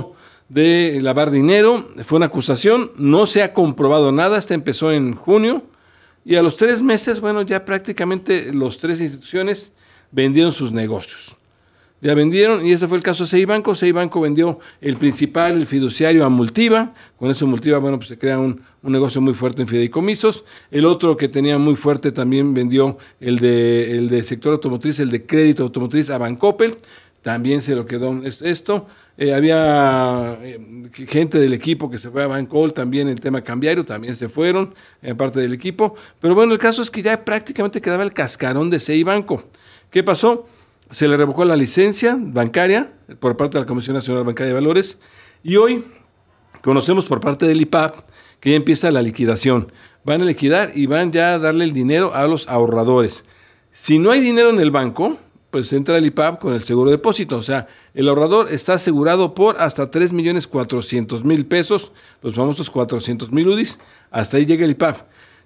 de lavar dinero. Fue una acusación, no se ha comprobado nada, esta empezó en junio, y a los 3 meses, bueno, ya prácticamente los 3 instituciones vendieron sus negocios. Ya vendieron, y ese fue el caso de Ceibanco. Ceibanco vendió el principal, el fiduciario, a Multiva. Con eso Multiva, bueno, pues se crea un negocio muy fuerte en fideicomisos. El otro que tenía muy fuerte también vendió el de sector automotriz, el de crédito automotriz, a Bancoppel. También se lo quedó esto. Había gente del equipo que se fue a Bancoppel, también el tema cambiario, también se fueron, parte del equipo. Pero bueno, el caso es que ya prácticamente quedaba el cascarón de Ceibanco. ¿Qué pasó? Se le revocó la licencia bancaria por parte de la Comisión Nacional Bancaria de Valores, y hoy conocemos por parte del IPAB que ya empieza la liquidación. Van a liquidar y van ya a darle el dinero a los ahorradores. Si no hay dinero en el banco, pues entra el IPAB con el seguro de depósito. O sea, el ahorrador está asegurado por hasta 3,400,000 pesos, los famosos 400,000 UDIs. Hasta ahí llega el IPAB.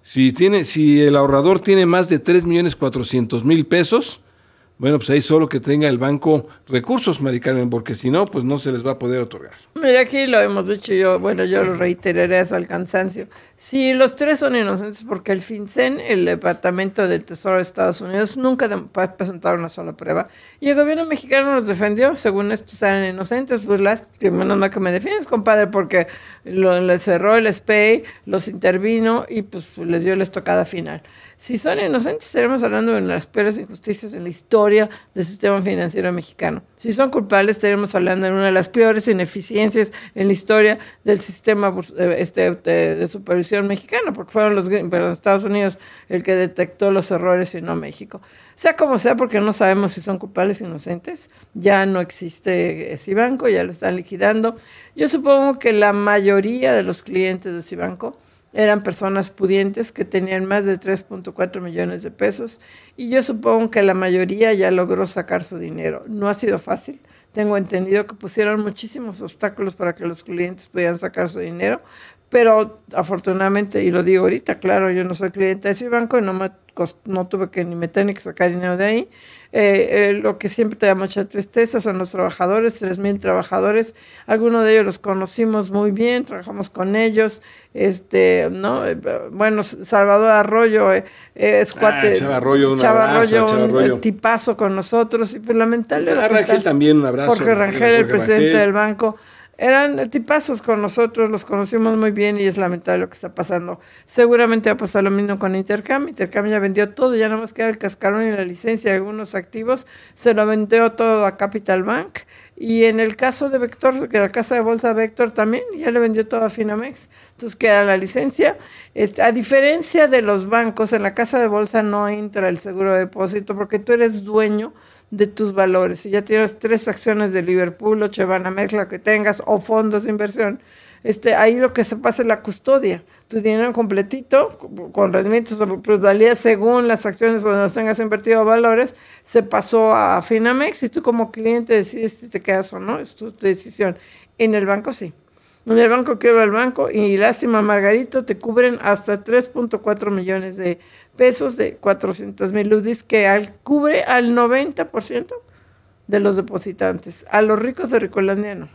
Si el ahorrador tiene más de 3,400,000 pesos, bueno, pues ahí solo que tenga el banco recursos, Mari Carmen, porque si no, pues no se les va a poder otorgar. Mira, aquí lo hemos dicho yo lo reiteraré hasta el cansancio. Si los 3 son inocentes, porque el FinCEN, el Departamento del Tesoro de Estados Unidos, nunca presentaron una sola prueba, y el gobierno mexicano los defendió, según estos eran inocentes. Pues que menos mal que me defiendes, compadre, porque les cerró el SPEI, los intervino y pues les dio la estocada final. Si son inocentes, estaremos hablando de una de las peores injusticias en la historia del sistema financiero mexicano. Si son culpables, estaremos hablando de una de las peores ineficiencias en la historia del sistema de supervisión mexicano, porque fueron los Estados Unidos el que detectó los errores y no México. Sea como sea, porque no sabemos si son culpables o inocentes, ya no existe Ceibanco, ya lo están liquidando. Yo supongo que la mayoría de los clientes de Ceibanco eran personas pudientes que tenían más de 3.4 millones de pesos, y yo supongo que la mayoría ya logró sacar su dinero. No ha sido fácil. Tengo entendido que pusieron muchísimos obstáculos para que los clientes pudieran sacar su dinero, pero afortunadamente, y lo digo ahorita, claro, yo no soy cliente de Ceibanco y no tuve que ni meter ni que sacar dinero de ahí. Lo que siempre te da mucha tristeza son los trabajadores, 3,000 trabajadores. Algunos de ellos los conocimos muy bien, trabajamos con ellos. ¿No? Bueno, Salvador Arroyo es cuate. Chava Arroyo, un tipazo con nosotros. Y pues lamentable. Rangel también, un abrazo. Jorge Rangel, el presidente del banco. Eran tipazos con nosotros, los conocimos muy bien, y es lamentable lo que está pasando. Seguramente va a pasar lo mismo con Intercam. Intercam ya vendió todo, ya nada más queda el cascarón y la licencia de algunos activos. Se lo vendió todo a Capital Bank. Y en el caso de Vector, que la casa de bolsa Vector también, ya le vendió todo a Finamex. Entonces queda la licencia. A diferencia de los bancos, en la casa de bolsa no entra el seguro de depósito, porque tú eres dueño de tus valores. Si ya tienes 3 acciones de Liverpool, o Chevanamex, la que tengas, o fondos de inversión, ahí lo que se pasa es la custodia. Tu dinero completito, con rendimientos o plusvalía según las acciones donde los tengas invertido valores, se pasó a Finamex, y tú como cliente decides si te quedas o no, es tu decisión. En el banco sí. En el banco quiebra el banco, y lástima, Margarito, te cubren hasta 3.4 millones de pesos de 400,000 UDIs, que cubre al 90% de los depositantes. A los ricos de Ricolandia no.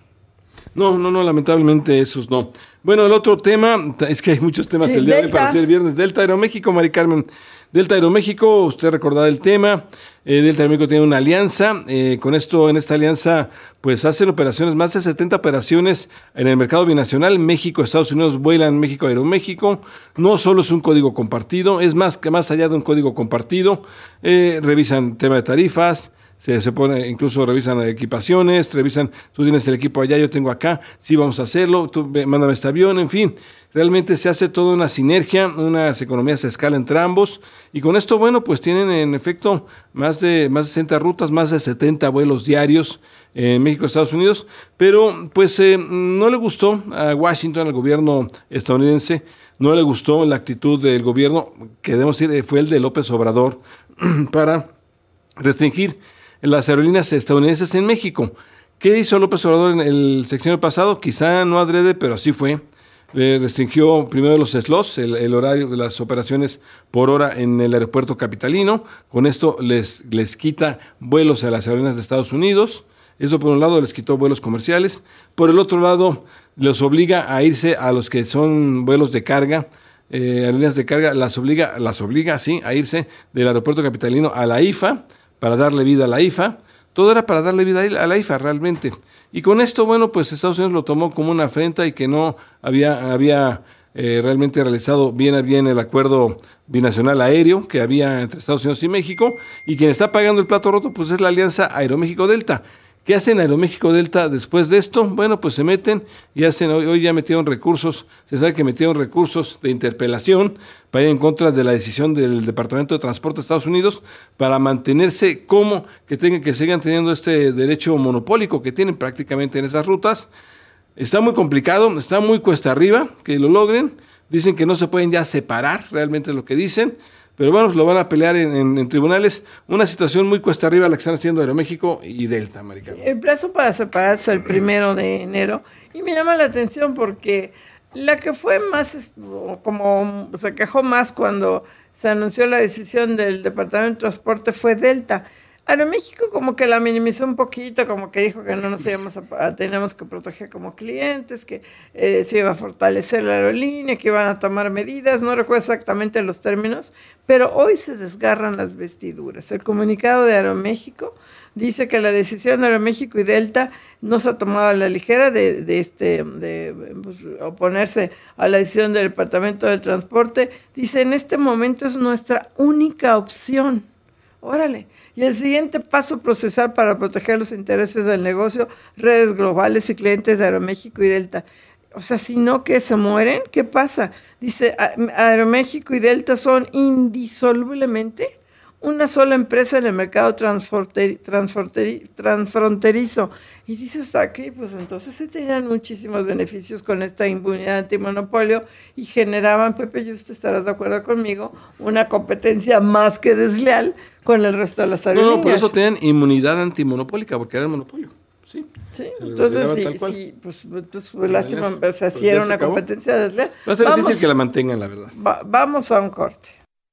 No, lamentablemente esos no. Bueno, el otro tema, es que hay muchos temas el día de hoy para ser viernes. Delta Aeroméxico, Mari Carmen. Delta Aeroméxico, usted recordará el tema. Delta Aeroméxico tiene una alianza. En esta alianza, pues hacen operaciones, más de 70 operaciones en el mercado binacional. México, Estados Unidos vuelan México, Aeroméxico. No solo es un código compartido, es más allá de un código compartido. Revisan tema de tarifas. Se pone, incluso revisan equipaciones, tú tienes el equipo allá, yo tengo acá, sí vamos a hacerlo, tú mándame este avión, en fin, realmente se hace toda una sinergia, unas economías a escala entre ambos, y con esto, bueno, pues tienen en efecto más de 60 rutas, más de 70 vuelos diarios en México, Estados Unidos, pero pues no le gustó a Washington, al gobierno estadounidense, no le gustó la actitud del gobierno, que debemos decir fue el de López Obrador, para restringir las aerolíneas estadounidenses en México. ¿Qué hizo López Obrador en el sexenio pasado? Quizá no adrede, pero así fue. Restringió primero los slots, el horario de las operaciones por hora en el aeropuerto capitalino. Con esto les quita vuelos a las aerolíneas de Estados Unidos. Eso por un lado les quitó vuelos comerciales, por el otro lado les obliga a irse a los que son vuelos de carga, aerolíneas de carga, las obliga sí, a irse del aeropuerto capitalino a la IFA, para darle vida a la IFA. Todo era para darle vida a la IFA realmente. Y con esto, bueno, pues Estados Unidos lo tomó como una afrenta y que no había realmente realizado bien a bien el acuerdo binacional aéreo que había entre Estados Unidos y México, y quien está pagando el plato roto pues es la alianza Aeroméxico-Delta. ¿Qué hacen Aeroméxico-Delta después de esto? Bueno, pues se meten y hoy ya metieron recursos, se sabe que metieron recursos de interpelación para ir en contra de la decisión del Departamento de Transporte de Estados Unidos para mantenerse que sigan teniendo este derecho monopólico que tienen prácticamente en esas rutas. Está muy complicado, está muy cuesta arriba que lo logren. Dicen que no se pueden ya separar, realmente es lo que dicen. Pero bueno, lo van a pelear en tribunales. Una situación muy cuesta arriba la que están haciendo Aeroméxico y Delta, Maricarmen. El plazo para separarse el 1 de enero. Y me llama la atención porque la que fue más, como se quejó más cuando se anunció la decisión del Departamento de Transporte fue Delta. Aeroméxico como que la minimizó un poquito, como que dijo que no nos íbamos teníamos que proteger como clientes, que se iba a fortalecer la aerolínea, que iban a tomar medidas, no recuerdo exactamente los términos, pero hoy se desgarran las vestiduras. El comunicado de Aeroméxico dice que la decisión de Aeroméxico y Delta no se ha tomado a la ligera de oponerse a la decisión del Departamento del Transporte. Dice, en este momento es nuestra única opción. Órale. Y el siguiente paso, procesar para proteger los intereses del negocio, redes globales y clientes de Aeroméxico y Delta. O sea, si no que se mueren, ¿qué pasa? Dice, Aeroméxico y Delta son indisolublemente una sola empresa en el mercado transfronterizo. Y dice hasta aquí, pues entonces se tenían muchísimos beneficios con esta impunidad antimonopolio y generaban, Pepe, y usted estarás de acuerdo conmigo, una competencia más que desleal con el resto de las aerolíneas. No, por eso tenían inmunidad antimonopólica, porque era el monopolio. Sí, entonces pues lástima, o sea, si era una competencia desleal. Va a ser difícil que la mantengan, la verdad. Vamos a un corte.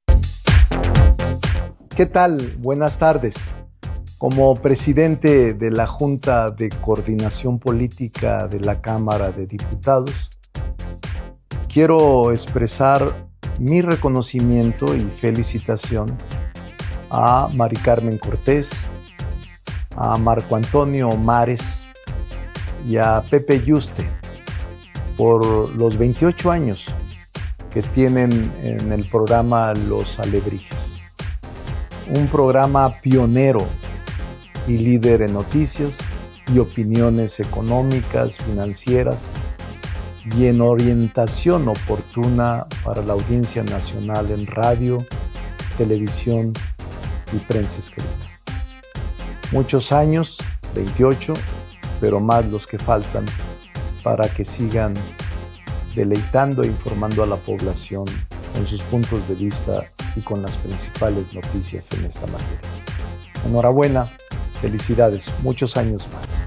¿Qué tal? Buenas tardes. Como presidente de la Junta de Coordinación Política de la Cámara de Diputados, quiero expresar mi reconocimiento y felicitación a Mari Carmen Cortés, a Marco Antonio Mares y a Pepe Yuste por los 28 años que tienen en el programa Los Alebrijes. Un programa pionero y líder en noticias y opiniones económicas, financieras y en orientación oportuna para la audiencia nacional en radio, televisión y prensa escrita. Muchos años, 28, pero más los que faltan para que sigan deleitando e informando a la población con sus puntos de vista y con las principales noticias en esta materia. Enhorabuena, felicidades, muchos años más.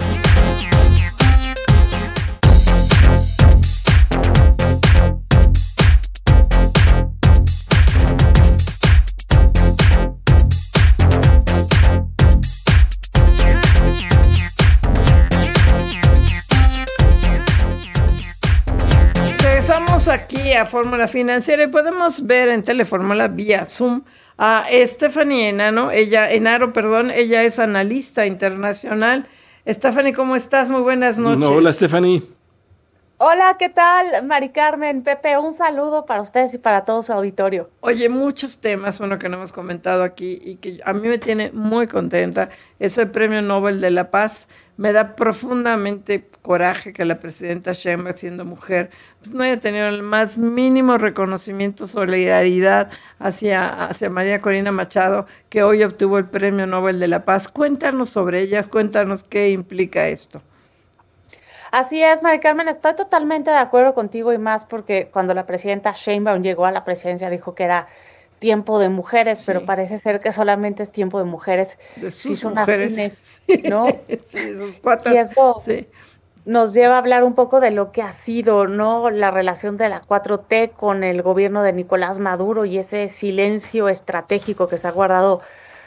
Aquí a Fórmula Financiera y podemos ver en Telefórmula vía Zoom a Stephanie Enaro, ella es analista internacional. Stephanie, ¿cómo estás? Muy buenas noches. Hola, Stephanie. Hola, ¿qué tal? Mari Carmen, Pepe, un saludo para ustedes y para todo su auditorio. Oye, muchos temas, uno que no hemos comentado aquí y que a mí me tiene muy contenta, es el Premio Nobel de la Paz. Me da profundamente coraje que la presidenta Sheinbaum, siendo mujer, pues no haya tenido el más mínimo reconocimiento, solidaridad hacia María Corina Machado, que hoy obtuvo el Premio Nobel de la Paz. Cuéntanos sobre ella, cuéntanos qué implica esto. Así es, Mari Carmen, estoy totalmente de acuerdo contigo y más porque cuando la presidenta Sheinbaum llegó a la presidencia dijo que era tiempo de mujeres, sí, pero parece ser que solamente es tiempo de mujeres. De sus mujeres, afines, ¿no? Sí, sus cuatas. Y eso sí nos lleva a hablar un poco de lo que ha sido, ¿no?, la relación de la 4T con el gobierno de Nicolás Maduro y ese silencio estratégico que se ha guardado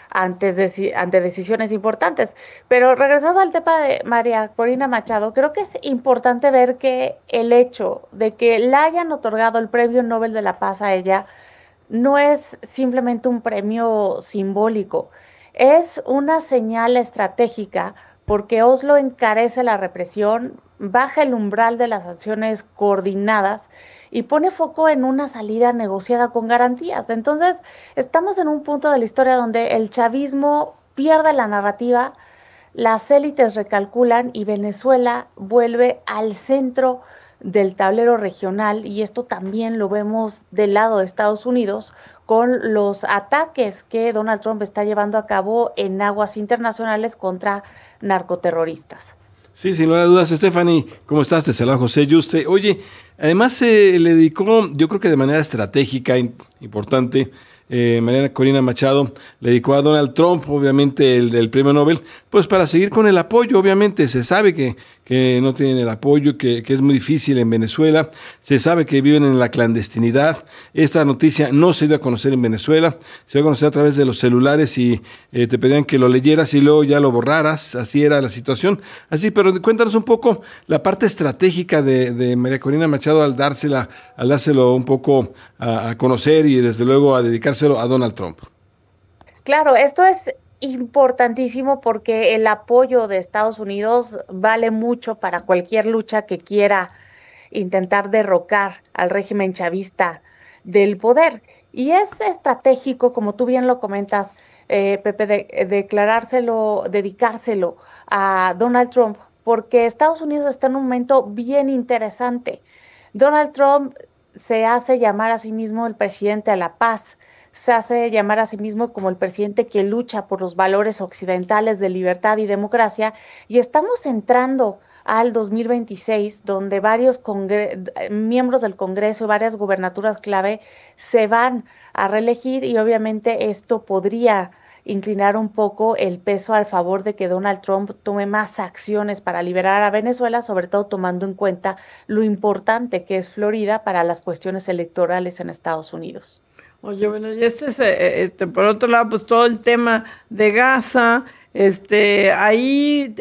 ante decisiones importantes. Pero regresando al tema de María Corina Machado, creo que es importante ver que el hecho de que le hayan otorgado el Premio Nobel de la Paz a ella no es simplemente un premio simbólico, es una señal estratégica porque Oslo encarece la represión, baja el umbral de las acciones coordinadas y pone foco en una salida negociada con garantías. Entonces, estamos en un punto de la historia donde el chavismo pierde la narrativa, las élites recalculan y Venezuela vuelve al centro del tablero regional, y esto también lo vemos del lado de Estados Unidos con los ataques que Donald Trump está llevando a cabo en aguas internacionales contra narcoterroristas. Sí, sin lugar a dudas, Stephanie, ¿cómo estás? Te saluda José Yuste. Oye, además le dedicó, yo creo que de manera estratégica, importante, Mariana Corina Machado le dedicó a Donald Trump, obviamente el premio Nobel, pues para seguir con el apoyo. Obviamente se sabe que no tienen el apoyo, que es muy difícil en Venezuela, se sabe que viven en la clandestinidad. Esta noticia no se dio a conocer en Venezuela, se dio a conocer a través de los celulares y te pedían que lo leyeras y luego ya lo borraras, así era la situación. Así, pero cuéntanos un poco la parte estratégica de María Corina Machado al dárselo un poco a conocer y desde luego a dedicarse a Donald Trump. Claro, esto es importantísimo porque el apoyo de Estados Unidos vale mucho para cualquier lucha que quiera intentar derrocar al régimen chavista del poder. Y es estratégico, como tú bien lo comentas, Pepe, dedicárselo a Donald Trump, porque Estados Unidos está en un momento bien interesante. Donald Trump se hace llamar a sí mismo el presidente de la paz, se hace llamar a sí mismo como el presidente que lucha por los valores occidentales de libertad y democracia, y estamos entrando al 2026, donde varios miembros del Congreso y varias gubernaturas clave se van a reelegir, y obviamente esto podría inclinar un poco el peso al favor de que Donald Trump tome más acciones para liberar a Venezuela, sobre todo tomando en cuenta lo importante que es Florida para las cuestiones electorales en Estados Unidos. Oye, bueno, y por otro lado, pues todo el tema de Gaza, ahí,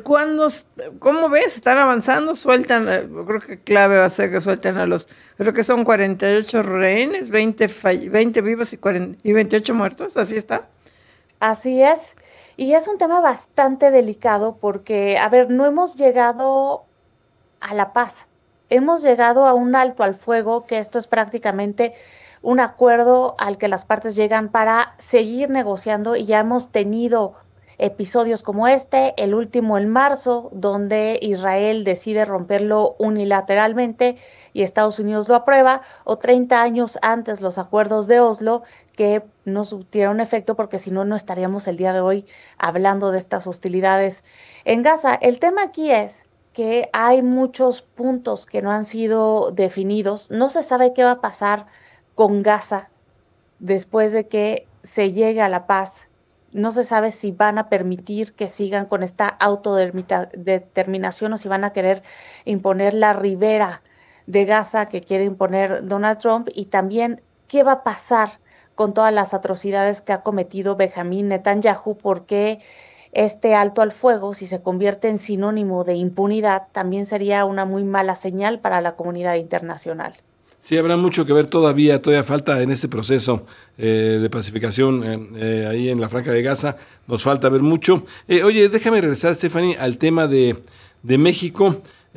¿cómo ves? ¿Están avanzando? Sueltan, creo que clave va a ser que suelten creo que son 48 rehenes, 20 vivos y 28 muertos, ¿así está? Así es, y es un tema bastante delicado porque, a ver, no hemos llegado a la paz, hemos llegado a un alto al fuego, que esto es prácticamente un acuerdo al que las partes llegan para seguir negociando, y ya hemos tenido episodios como el último en marzo, donde Israel decide romperlo unilateralmente y Estados Unidos lo aprueba, o 30 años antes los acuerdos de Oslo, que no surtieron efecto porque si no, no estaríamos el día de hoy hablando de estas hostilidades en Gaza. El tema aquí es que hay muchos puntos que no han sido definidos, no se sabe qué va a pasar con Gaza después de que se llegue a la paz. No se sabe si van a permitir que sigan con esta autodeterminación o si van a querer imponer la ribera de Gaza que quiere imponer Donald Trump, y también qué va a pasar con todas las atrocidades que ha cometido Benjamín Netanyahu, porque este alto al fuego, si se convierte en sinónimo de impunidad, también sería una muy mala señal para la comunidad internacional. Sí, habrá mucho que ver todavía falta en este proceso de pacificación ahí en la Franja de Gaza, nos falta ver mucho. Oye, déjame regresar, Stephanie, al tema de México,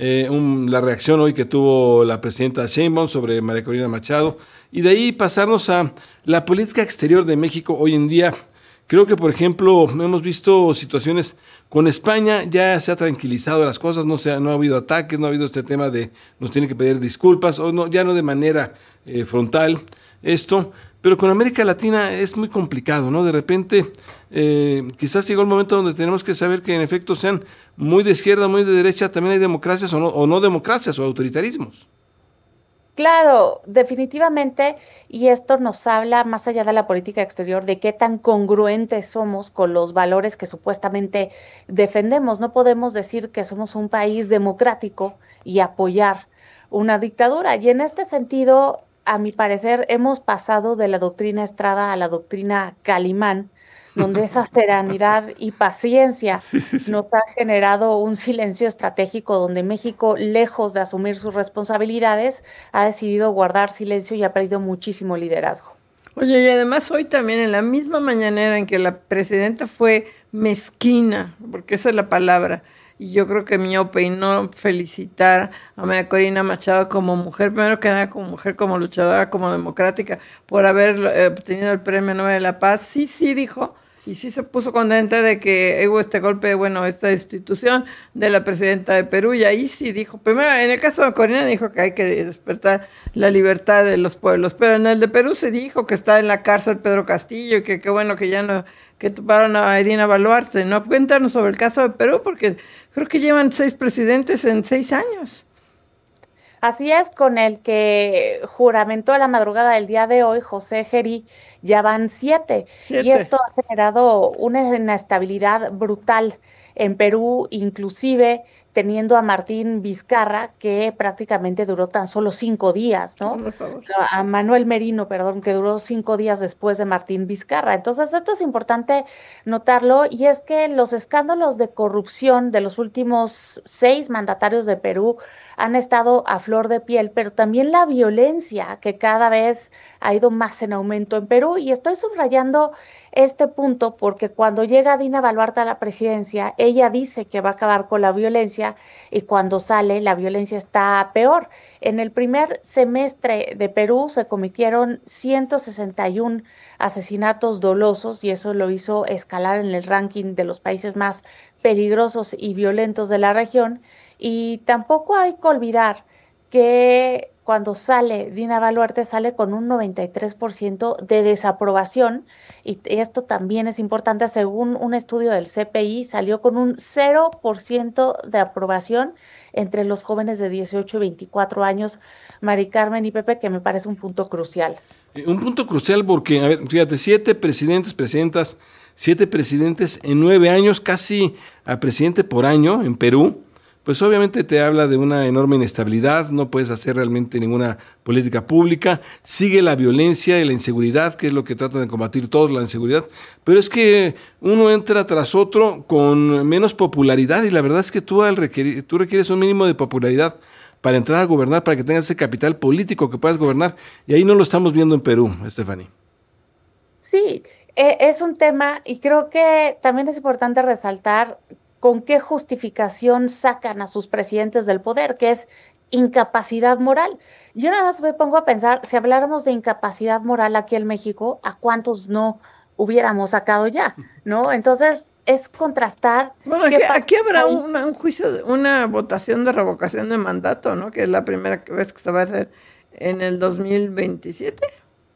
la reacción hoy que tuvo la presidenta Sheinbaum sobre María Corina Machado, y de ahí pasarnos a la política exterior de México hoy en día. Creo que, por ejemplo, hemos visto situaciones con España, ya se ha tranquilizado las cosas, no ha habido ataques, no ha habido este tema de nos tienen que pedir disculpas, o no, ya no de manera frontal esto, pero con América Latina es muy complicado, ¿no? De repente, quizás llegó el momento donde tenemos que saber que en efecto sean muy de izquierda, muy de derecha, también hay democracias o no democracias o autoritarismos. Claro, definitivamente, y esto nos habla más allá de la política exterior, de qué tan congruentes somos con los valores que supuestamente defendemos. No podemos decir que somos un país democrático y apoyar una dictadura. Y en este sentido, a mi parecer, hemos pasado de la doctrina Estrada a la doctrina Calimán, donde esa serenidad y paciencia nos ha generado un silencio estratégico donde México, lejos de asumir sus responsabilidades, ha decidido guardar silencio y ha perdido muchísimo liderazgo. Oye, y además hoy también en la misma mañanera en que la presidenta fue mezquina, porque esa es la palabra, y yo creo que miope, y no felicitar a María Corina Machado como mujer, primero que nada como mujer, como luchadora, como democrática, por haber obtenido el Premio Nobel de la Paz, sí dijo, y sí se puso contenta de que hubo este golpe, bueno, esta destitución de la presidenta de Perú, y ahí sí dijo, primero en el caso de Corina dijo que hay que despertar la libertad de los pueblos, pero en el de Perú se dijo que está en la cárcel Pedro Castillo, y que qué bueno que ya no, que toparon a Dina Boluarte, ¿no? Cuéntanos sobre el caso de Perú, porque creo que llevan 6 presidentes en 6 años. Así es, con el que juramentó a la madrugada del día de hoy, José Gerí, ya van 7. Y esto ha generado una inestabilidad brutal en Perú, inclusive teniendo a Martín Vizcarra, que prácticamente duró tan solo 5 días, ¿no? Por favor. A Manuel Merino, perdón, que duró 5 días después de Martín Vizcarra. Entonces, esto es importante notarlo, y es que los escándalos de corrupción de los últimos 6 mandatarios de Perú han estado a flor de piel, pero también la violencia que cada vez ha ido más en aumento en Perú. Y estoy subrayando este punto porque cuando llega Dina Boluarte a la presidencia, ella dice que va a acabar con la violencia, y cuando sale, la violencia está peor. En el primer semestre de Perú se cometieron 161 asesinatos dolosos, y eso lo hizo escalar en el ranking de los países más peligrosos y violentos de la región. Y tampoco hay que olvidar que cuando sale Dina Boluarte sale con un 93% de desaprobación, y esto también es importante, según un estudio del CPI, salió con un 0% de aprobación entre los jóvenes de 18 y 24 años, Mari Carmen y Pepe, que me parece un punto crucial. Un punto crucial porque, a ver, fíjate, 7 presidentes, presidentas, 7 presidentes en 9 años, casi a presidente por año en Perú. Pues obviamente te habla de una enorme inestabilidad, no puedes hacer realmente ninguna política pública, sigue la violencia y la inseguridad, que es lo que tratan de combatir todos, la inseguridad, pero es que uno entra tras otro con menos popularidad, y la verdad es que tú requieres un mínimo de popularidad para entrar a gobernar, para que tengas ese capital político que puedas gobernar, y ahí no lo estamos viendo en Perú, Stephanie. Sí, es un tema, y creo que también es importante resaltar con qué justificación sacan a sus presidentes del poder, que es incapacidad moral. Yo nada más me pongo a pensar, si habláramos de incapacidad moral aquí en México, ¿a cuántos no hubiéramos sacado ya? ¿No? Entonces, es contrastar. Bueno, aquí habrá un juicio, una votación de revocación de mandato, ¿no? Que es la primera vez que se va a hacer en el 2027.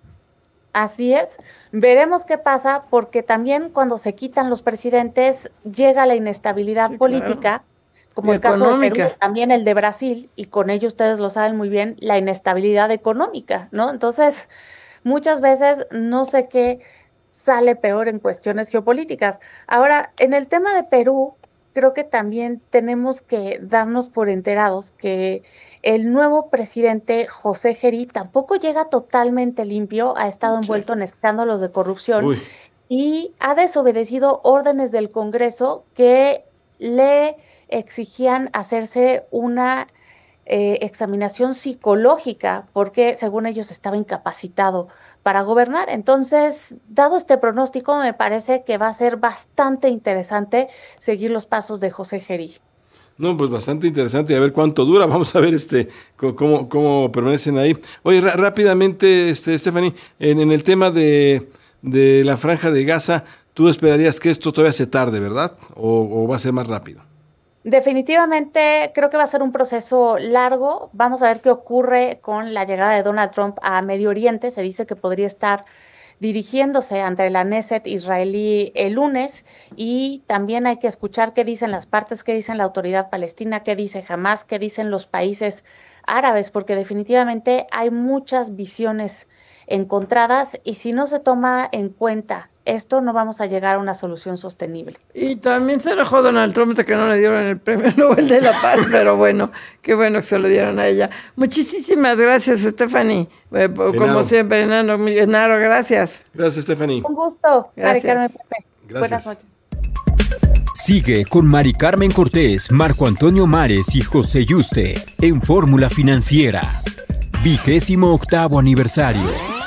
Así es, veremos qué pasa, porque también cuando se quitan los presidentes llega la inestabilidad política, claro, como el caso de Perú, también el de Brasil, y con ello ustedes lo saben muy bien, la inestabilidad económica, ¿no? Entonces, muchas veces no sé qué sale peor en cuestiones geopolíticas. Ahora, en el tema de Perú, creo que también tenemos que darnos por enterados que el nuevo presidente José Gerí tampoco llega totalmente limpio, ha estado envuelto en escándalos de corrupción y ha desobedecido órdenes del Congreso que le exigían hacerse una examinación psicológica porque según ellos estaba incapacitado para gobernar. Entonces, dado este pronóstico, me parece que va a ser bastante interesante seguir los pasos de José Gerí. No, pues bastante interesante, a ver cuánto dura, vamos a ver cómo permanecen ahí. Oye, rápidamente, Stephanie, en el tema de la Franja de Gaza, ¿tú esperarías que esto todavía se tarde, verdad? ¿O va a ser más rápido? Definitivamente creo que va a ser un proceso largo. Vamos a ver qué ocurre con la llegada de Donald Trump a Medio Oriente. Se dice que podría estar dirigiéndose ante la Knesset israelí el lunes, y también hay que escuchar qué dicen las partes, qué dicen la autoridad palestina, qué dice Hamás, qué dicen los países árabes, porque definitivamente hay muchas visiones encontradas, y si no se toma en cuenta esto no vamos a llegar a una solución sostenible. Y también se enojó Donald Trump de que no le dieron el Premio Nobel de la Paz, pero bueno, qué bueno que se lo dieron a ella. Muchísimas gracias, Stephanie. Como siempre, Genaro, gracias. Gracias, Stephanie. Un gusto. Gracias. Mari Carmen, Pepe. Gracias. Buenas noches. Sigue con Mari Carmen Cortés, Marco Antonio Mares y José Yuste en Fórmula Financiera. 28º aniversario.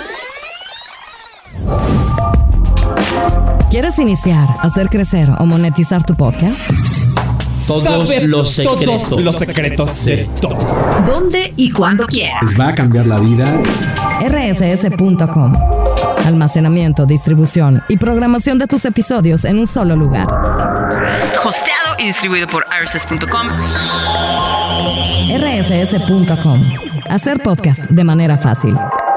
¿Quieres iniciar, hacer crecer o monetizar tu podcast? Todos los secretos de todos. ¿Dónde y cuándo quieras? Les va a cambiar la vida. rss.com. Almacenamiento, distribución y programación de tus episodios en un solo lugar. Hosteado y distribuido por rss.com. rss.com. Hacer podcast de manera fácil.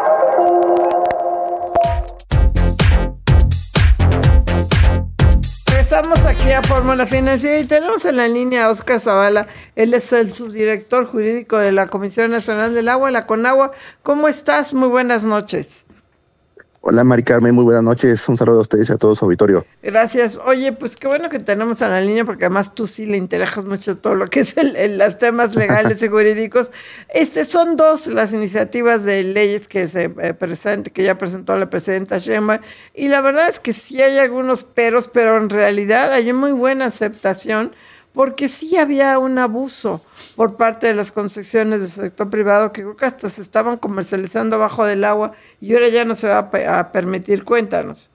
Estamos aquí a Fórmula Financiera y tenemos en la línea a Óscar Zavala. Él es el subdirector jurídico de la Comisión Nacional del Agua, la CONAGUA. ¿Cómo estás? Muy buenas noches. Hola, Mari Carmen, muy buenas noches. Un saludo a ustedes y a todo su auditorio. Gracias. Oye, pues qué bueno que tenemos a la línea, porque además tú sí le interesas mucho todo lo que es los temas legales y jurídicos. Son dos las iniciativas de leyes que que ya presentó la presidenta Sheinbaum, y la verdad es que sí hay algunos peros, pero en realidad hay muy buena aceptación, porque sí había un abuso por parte de las concesiones del sector privado, que creo que hasta se estaban comercializando abajo del agua, y ahora ya no se va a permitir. Cuéntanos.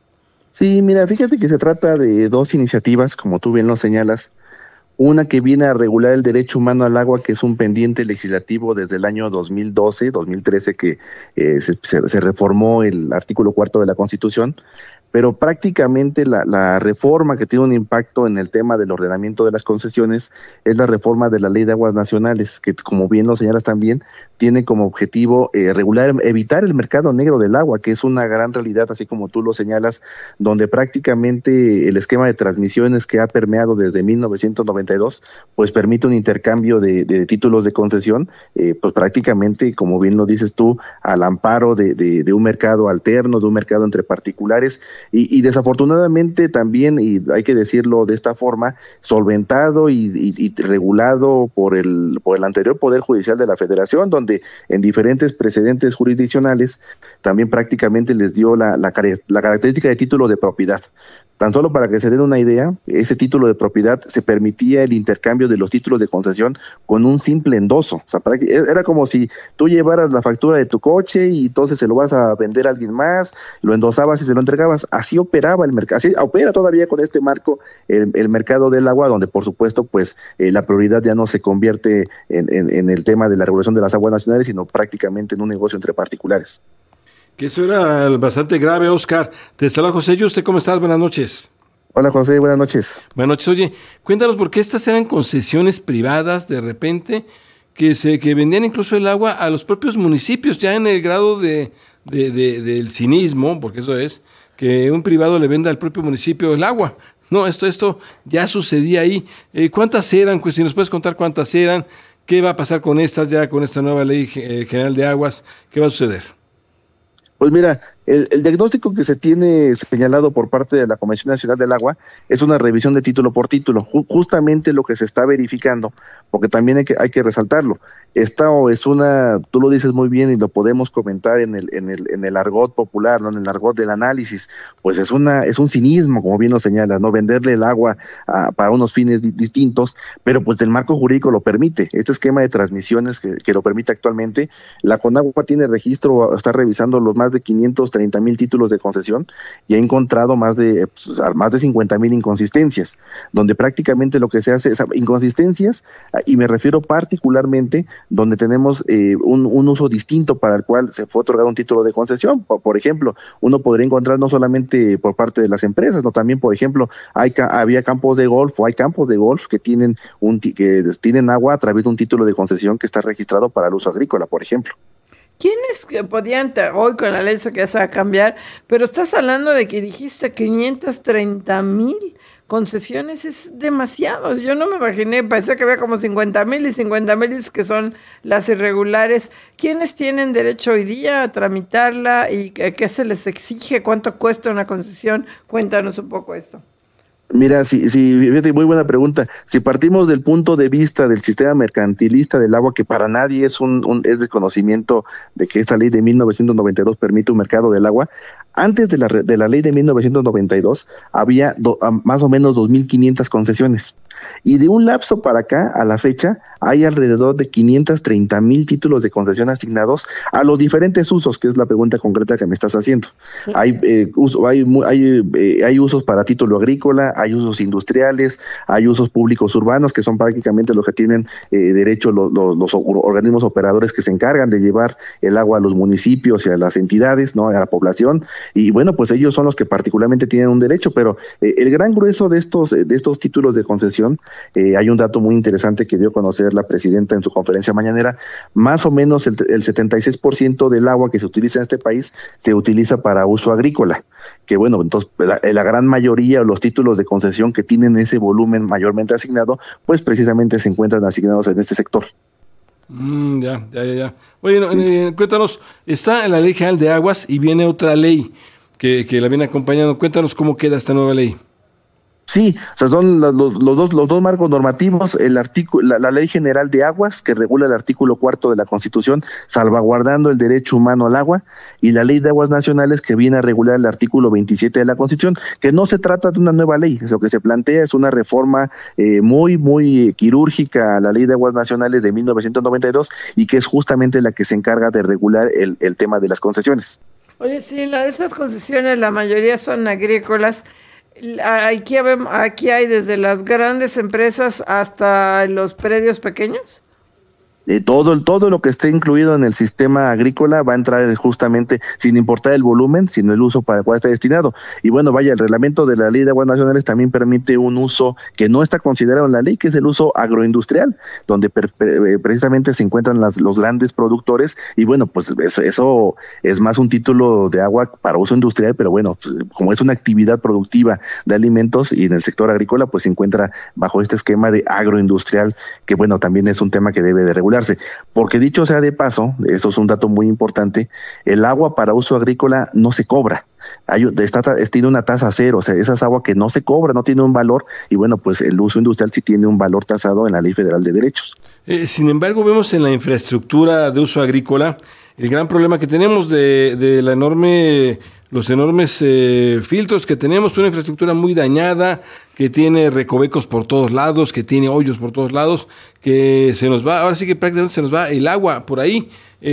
Sí, mira, fíjate que se trata de dos iniciativas, como tú bien lo señalas. Una que viene a regular el derecho humano al agua, que es un pendiente legislativo desde el año 2013, que se reformó el artículo 4 de la Constitución. Pero prácticamente la reforma que tiene un impacto en el tema del ordenamiento de las concesiones es la reforma de la Ley de Aguas Nacionales, que, como bien lo señalas también, tiene como objetivo evitar el mercado negro del agua, que es una gran realidad, así como tú lo señalas, donde prácticamente el esquema de transmisiones que ha permeado desde 1992, pues permite un intercambio de títulos de concesión, pues prácticamente, como bien lo dices tú, al amparo de un mercado alterno, de un mercado entre particulares. Y desafortunadamente también, y hay que decirlo de esta forma, solventado y regulado por el anterior Poder Judicial de la Federación, donde en diferentes precedentes jurisdiccionales también prácticamente les dio la característica de título de propiedad. Tan solo para que se den una idea, ese título de propiedad se permitía el intercambio de los títulos de concesión con un simple endoso. O sea, era como si tú llevaras la factura de tu coche y entonces se lo vas a vender a alguien más, lo endosabas y se lo entregabas. Así operaba el mercado, así opera todavía con este marco el mercado del agua, donde por supuesto pues la prioridad ya no se convierte en el tema de la regulación de las aguas nacionales, sino prácticamente en un negocio entre particulares. Que eso era bastante grave, Óscar. Te saluda José Yuste, ¿cómo estás? Buenas noches. Hola, José, buenas noches. Buenas noches. Oye, cuéntanos por qué estas eran concesiones privadas de repente que vendían incluso el agua a los propios municipios, ya en el grado del cinismo, porque eso es, que un privado le venda al propio municipio el agua. No, esto ya sucedía ahí. ¿Cuántas eran? Pues si nos puedes contar cuántas eran, qué va a pasar con estas, ya con esta nueva ley general de aguas, qué va a suceder. Pues mira, el diagnóstico que se tiene señalado por parte de la Comisión Nacional del Agua es una revisión de título por título, justamente lo que se está verificando, porque también hay que resaltarlo. Esta es tú lo dices muy bien y lo podemos comentar en el argot popular, ¿no? En el argot del análisis, pues es un cinismo, como bien lo señalas, ¿no? Venderle el agua para unos fines distintos, pero pues el marco jurídico lo permite. Este esquema de transmisiones que lo permite actualmente, la CONAGUA tiene registro, está revisando los más de 530,000 títulos de concesión y ha encontrado más de 50,000 inconsistencias, donde prácticamente lo que se hace es inconsistencias, y me refiero particularmente donde tenemos un uso distinto para el cual se fue otorgado un título de concesión. Por ejemplo, uno podría encontrar no solamente por parte de las empresas, no, también, por ejemplo, había campos de golf, o hay campos de golf que tienen agua a través de un título de concesión que está registrado para el uso agrícola, por ejemplo. ¿Quiénes que podían, hoy con la ley que se va a cambiar, pero estás hablando de que dijiste 530,000 concesiones es demasiado. Yo no me imaginé, pensé que había como 50,000 y 50,000 que son las irregulares. ¿Quiénes tienen derecho hoy día a tramitarla y qué se les exige? ¿Cuánto cuesta una concesión? Cuéntanos un poco esto. Mira, fíjate, muy buena pregunta. Si partimos del punto de vista del sistema mercantilista del agua, que para nadie es es desconocimiento de que esta ley de 1992 permite un mercado del agua, antes de la ley de 1992 había más o menos 2,500 concesiones. Y de un lapso para acá, a la fecha, hay alrededor de 530,000 títulos de concesión asignados a los diferentes usos, que es la pregunta concreta que me estás haciendo. Sí. Hay usos para título agrícola, hay usos industriales, hay usos públicos urbanos, que son prácticamente los que tienen derecho los organismos operadores que se encargan de llevar el agua a los municipios y a las entidades, ¿no? A la población. Y bueno, pues ellos son los que particularmente tienen un derecho, pero el gran grueso de estos títulos de concesión, hay un dato muy interesante que dio a conocer la presidenta en su conferencia mañanera. Más o menos el 76% del agua que se utiliza en este país se utiliza para uso agrícola, que bueno, entonces la gran mayoría de los títulos de concesión que tienen ese volumen mayormente asignado, pues precisamente se encuentran asignados en este sector. Ya. Oye, cuéntanos, está en la Ley General de Aguas y viene otra ley que la viene acompañando. Cuéntanos cómo queda esta nueva ley. Sí, o sea, son los dos marcos normativos, la Ley General de Aguas, que regula el artículo 4 de la Constitución, salvaguardando el derecho humano al agua, y la Ley de Aguas Nacionales, que viene a regular el artículo 27 de la Constitución, que no se trata de una nueva ley, lo que se plantea es una reforma muy quirúrgica a la Ley de Aguas Nacionales de 1992, y que es justamente la que se encarga de regular el tema de las concesiones. Oye, sí, esas concesiones, la mayoría son agrícolas. Aquí hay desde las grandes empresas hasta los predios pequeños. Todo lo que esté incluido en el sistema agrícola va a entrar justamente, sin importar el volumen, sino el uso para el cual está destinado. Y bueno, el reglamento de la Ley de Aguas Nacionales también permite un uso que no está considerado en la ley, que es el uso agroindustrial, donde precisamente se encuentran los grandes productores, y bueno, pues eso es más un título de agua para uso industrial, pero bueno, pues, como es una actividad productiva de alimentos y en el sector agrícola, pues se encuentra bajo este esquema de agroindustrial, que bueno, también es un tema que debe de regular. Porque dicho sea de paso, esto es un dato muy importante, el agua para uso agrícola no se cobra, tiene una tasa cero, o sea, esa es agua que no se cobra, no tiene un valor, y bueno, pues el uso industrial sí tiene un valor tasado en la Ley Federal de Derechos. Sin embargo, vemos en la infraestructura de uso agrícola el gran problema que tenemos de los enormes filtros que tenemos, una infraestructura muy dañada, que tiene recovecos por todos lados, que tiene hoyos por todos lados, que ahora sí que prácticamente se nos va el agua por ahí.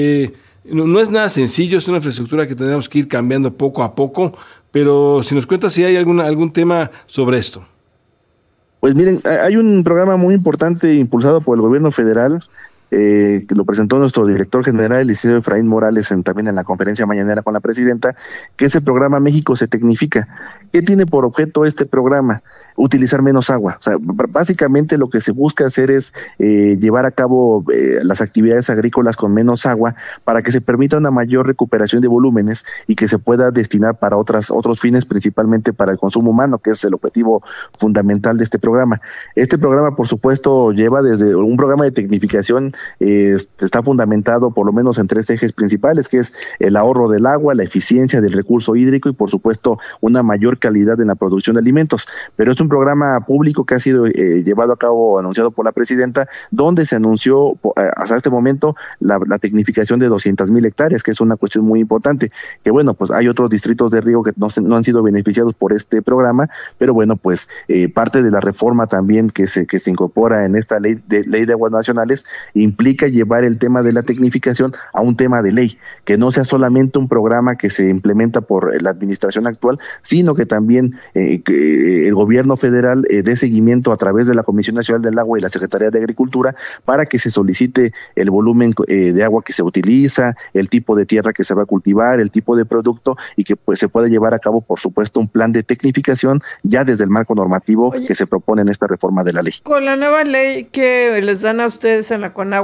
No es nada sencillo, es una infraestructura que tenemos que ir cambiando poco a poco, pero si nos cuentas si hay algún tema sobre esto. Pues miren, hay un programa muy importante impulsado por el gobierno federal, que lo presentó nuestro director general, el licenciado Efraín Morales, también en la conferencia mañanera con la presidenta, que es el programa México se Tecnifica. ¿Qué tiene por objeto este programa? Utilizar menos agua. O sea, básicamente lo que se busca hacer es llevar a cabo las actividades agrícolas con menos agua para que se permita una mayor recuperación de volúmenes y que se pueda destinar para otros fines, principalmente para el consumo humano, que es el objetivo fundamental de este programa. Este programa, por supuesto, lleva desde un programa de tecnificación, está fundamentado por lo menos en 3 ejes principales, que es el ahorro del agua, la eficiencia del recurso hídrico y, por supuesto, una mayor calidad en la producción de alimentos. Pero es un programa público que ha sido llevado a cabo, anunciado por la presidenta, donde se anunció hasta este momento la tecnificación de 200,000 hectáreas, que es una cuestión muy importante, que bueno, pues hay otros distritos de riego que no han sido beneficiados por este programa, pero bueno, pues parte de la reforma también que se incorpora en esta ley de aguas nacionales implica llevar el tema de la tecnificación a un tema de ley, que no sea solamente un programa que se implementa por la administración actual, sino que también que el gobierno federal dé seguimiento a través de la Comisión Nacional del Agua y la Secretaría de Agricultura para que se solicite el volumen de agua que se utiliza, el tipo de tierra que se va a cultivar, el tipo de producto, y que pues se pueda llevar a cabo, por supuesto, un plan de tecnificación ya desde el marco normativo que se propone en esta reforma de la ley. Con la nueva ley que les dan a ustedes en la Conagua,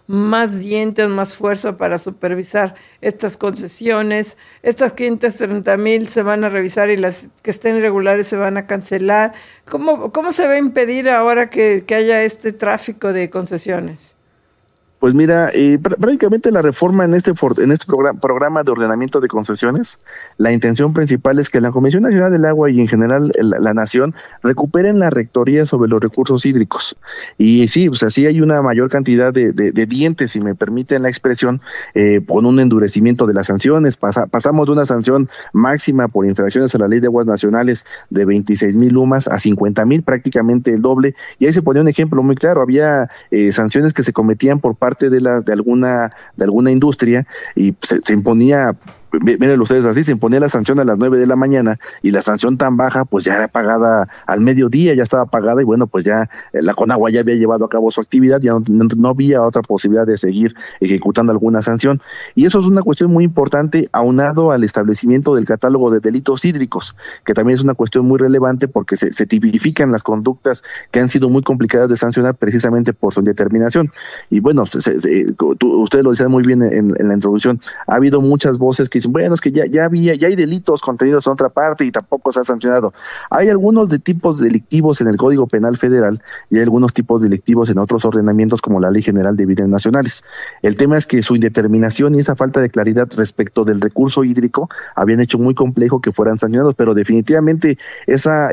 más dientes, más fuerza para supervisar estas concesiones. Estas 530,000 se van a revisar y las que estén irregulares se van a cancelar. ¿Cómo se va a impedir ahora que haya este tráfico de concesiones? Pues mira, prácticamente la reforma en este programa de ordenamiento de concesiones, la intención principal es que la Comisión Nacional del Agua y en general la Nación recuperen la rectoría sobre los recursos hídricos. Y sí, o sea, sí hay una mayor cantidad de dientes, si me permiten la expresión, con un endurecimiento de las sanciones. Pasamos de una sanción máxima por infracciones a la Ley de Aguas Nacionales de 26,000 UMAS a 50,000, prácticamente el doble. Y ahí se ponía un ejemplo muy claro, había sanciones que se cometían por parte de alguna industria y se imponía, miren ustedes así, se imponía la sanción a las 9 de la mañana y la sanción tan baja pues ya era pagada al mediodía, ya estaba pagada y bueno, pues ya la Conagua ya había llevado a cabo su actividad, ya no había otra posibilidad de seguir ejecutando alguna sanción. Y eso es una cuestión muy importante aunado al establecimiento del catálogo de delitos hídricos, que también es una cuestión muy relevante porque se tipifican las conductas que han sido muy complicadas de sancionar precisamente por su indeterminación. Y bueno, ustedes lo decían muy bien en la introducción, ha habido muchas voces que dicen, bueno, es que ya hay delitos contenidos en otra parte y tampoco se ha sancionado. Hay algunos de tipos delictivos en el Código Penal Federal y hay algunos tipos delictivos en otros ordenamientos como la Ley General de Bienes Nacionales. El tema es que su indeterminación y esa falta de claridad respecto del recurso hídrico habían hecho muy complejo que fueran sancionados, pero definitivamente esa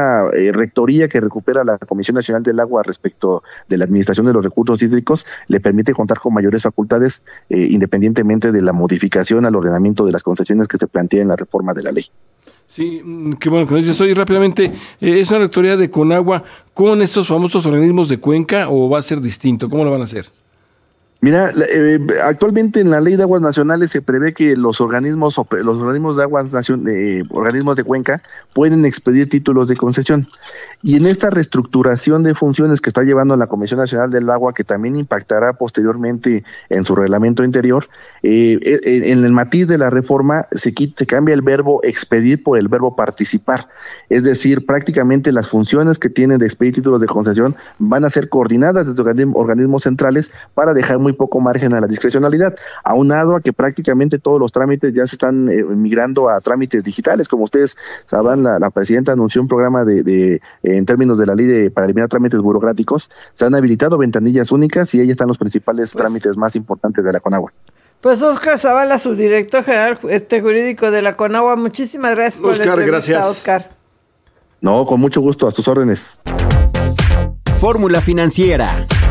rectoría que recupera la Comisión Nacional del Agua respecto de la administración de los recursos hídricos le permite contar con mayores facultades independientemente de la modificación al ordenamiento de las concesiones que se plantea en la reforma de la ley. Sí, qué bueno que nos dices. Oye, rápidamente, ¿es una rectoría de Conagua con estos famosos organismos de cuenca o va a ser distinto? ¿Cómo lo van a hacer? Mira, actualmente en la Ley de Aguas Nacionales se prevé que los organismos de aguas organismos de cuenca pueden expedir títulos de concesión. Y en esta reestructuración de funciones que está llevando la Comisión Nacional del Agua, que también impactará posteriormente en su reglamento interior, en el matiz de la reforma se cambia el verbo expedir por el verbo participar. Es decir, prácticamente las funciones que tienen de expedir títulos de concesión van a ser coordinadas desde organismos centrales para dejar muy poco margen a la discrecionalidad, aunado a que prácticamente todos los trámites ya se están migrando a trámites digitales. Como ustedes sabrán, la presidenta anunció un programa en términos de la ley para eliminar trámites burocráticos. Se han habilitado ventanillas únicas y ahí están los principales trámites más importantes de la Conagua. Pues Óscar Zavala, subdirector general jurídico de la Conagua, muchísimas gracias por la entrevista, gracias. Óscar. No, con mucho gusto, a tus órdenes. Fórmula Financiera.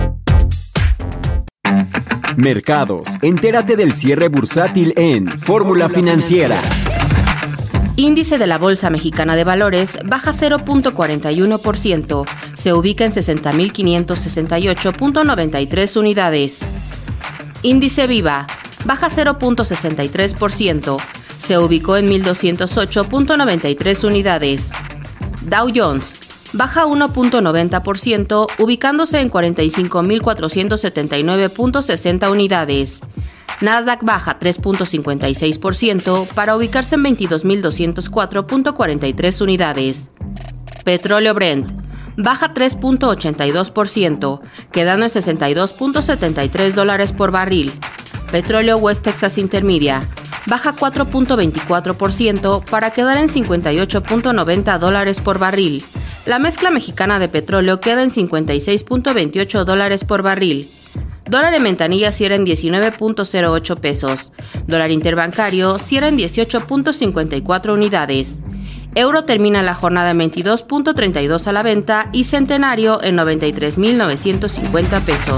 Mercados. Entérate del cierre bursátil en Fórmula Financiera. Índice de la Bolsa Mexicana de Valores baja 0.41%. Se ubica en 60.568.93 unidades. Índice Viva baja 0.63%. Se ubicó en 1.208.93 unidades. Dow Jones baja 1.90%, ubicándose en 45.479.60 unidades. Nasdaq baja 3.56% para ubicarse en 22.204.43 unidades. Petróleo Brent baja 3.82%, quedando en $62.73 por barril. Petróleo West Texas Intermedia baja 4.24% para quedar en $58.90 por barril. La mezcla mexicana de petróleo queda en $56.28 por barril. Dólar en ventanilla cierra en 19.08 pesos. Dólar interbancario cierra en 18.54 unidades. Euro termina la jornada en 22.32 a la venta y centenario en 93.950 pesos.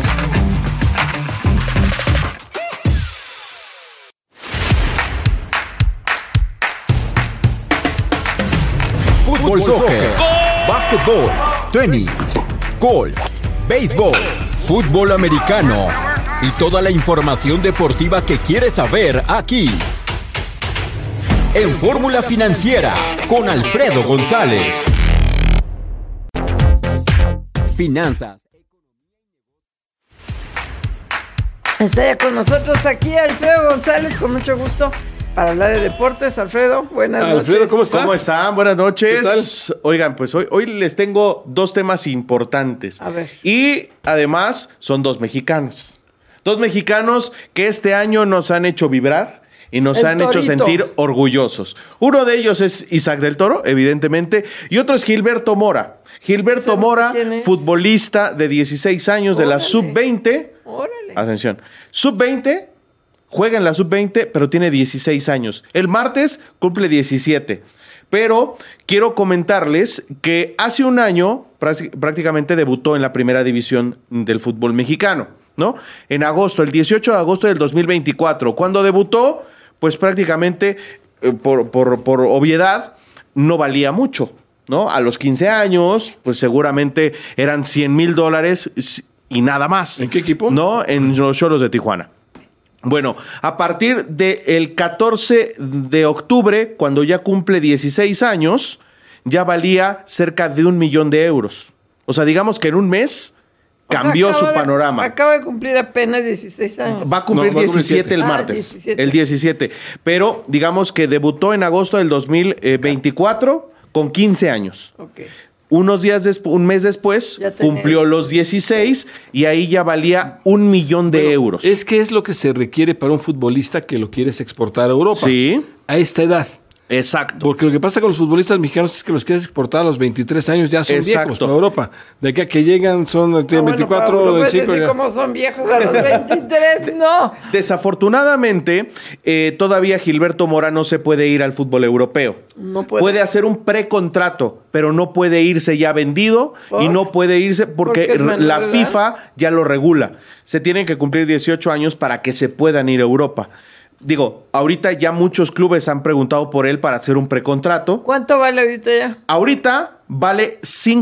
Fútbol, soccer, básquetbol, tenis, golf, béisbol, fútbol americano y toda la información deportiva que quieres saber aquí. En Fórmula Financiera con Alfredo González. Finanzas. Está ya con nosotros aquí Alfredo González, con mucho gusto, para hablar de deportes. Alfredo, buenas noches. Alfredo, ¿cómo estás? ¿Cómo están? Buenas noches. ¿Qué tal? Oigan, pues hoy les tengo dos temas importantes. A ver. Y además son dos mexicanos. Dos mexicanos que este año nos han hecho vibrar y nos han hecho sentir orgullosos. Uno de ellos es Isaac del Toro, evidentemente, y otro es Gilberto Mora. Gilberto Mora, futbolista de 16 años de la Sub-20. Atención, Sub-20, juega en la Sub-20, pero tiene 16 años. El martes cumple 17. Pero quiero comentarles que hace un año prácticamente debutó en la primera división del fútbol mexicano, ¿no? En agosto, el 18 de agosto del 2024. Cuando debutó, pues prácticamente, por obviedad, no valía mucho, ¿no? A los 15 años, pues seguramente eran $100,000 y nada más. ¿En qué equipo? ¿No? En los Xolos de Tijuana. Bueno, a partir del 14 de octubre, cuando ya cumple 16 años, ya valía cerca de $1 millón. O sea, digamos que en un mes cambió su panorama. Acaba de cumplir apenas 16 años. Va a cumplir 17 el martes. 17. El 17. Pero digamos que debutó en agosto del 2024 con 15 años. Okay. Un mes después cumplió los 16 y ahí ya valía $1 millón. Es que es lo que se requiere para un futbolista que lo quieres exportar a Europa. Sí. A esta edad. Exacto. Porque lo que pasa con los futbolistas mexicanos es que los quieres exportar a los 23 años, ya son viejos para Europa. De aquí a que llegan tienen 24, bueno, 25. Decir cómo son viejos a los 23, no. Desafortunadamente, todavía Gilberto Mora no se puede ir al fútbol europeo. No puede. Puede hacer un precontrato, pero no puede irse ya vendido y no puede irse porque la FIFA ya lo regula. Se tienen que cumplir 18 años para que se puedan ir a Europa. Digo, ahorita ya muchos clubes han preguntado por él para hacer un precontrato. ¿Cuánto vale ahorita ya? Ahorita vale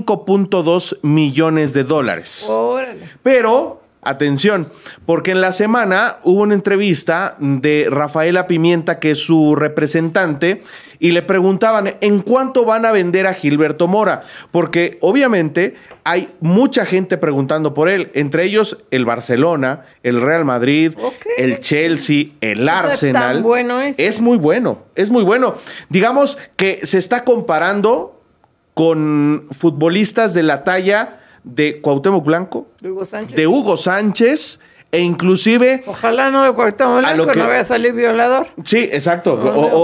$5.2 millones. Órale. Pero, atención, porque en la semana hubo una entrevista de Rafaela Pimienta, que es su representante, y le preguntaban ¿en cuánto van a vender a Gilberto Mora? Porque obviamente hay mucha gente preguntando por él, entre ellos el Barcelona, el Real Madrid, el Chelsea, el Arsenal. ¿Tan bueno es? Es muy bueno, es muy bueno. Digamos que se está comparando con futbolistas de la talla de Cuauhtémoc Blanco, de Hugo Sánchez, e inclusive... Ojalá no de Cuauhtémoc Blanco, no vaya a salir violador. Sí, exacto.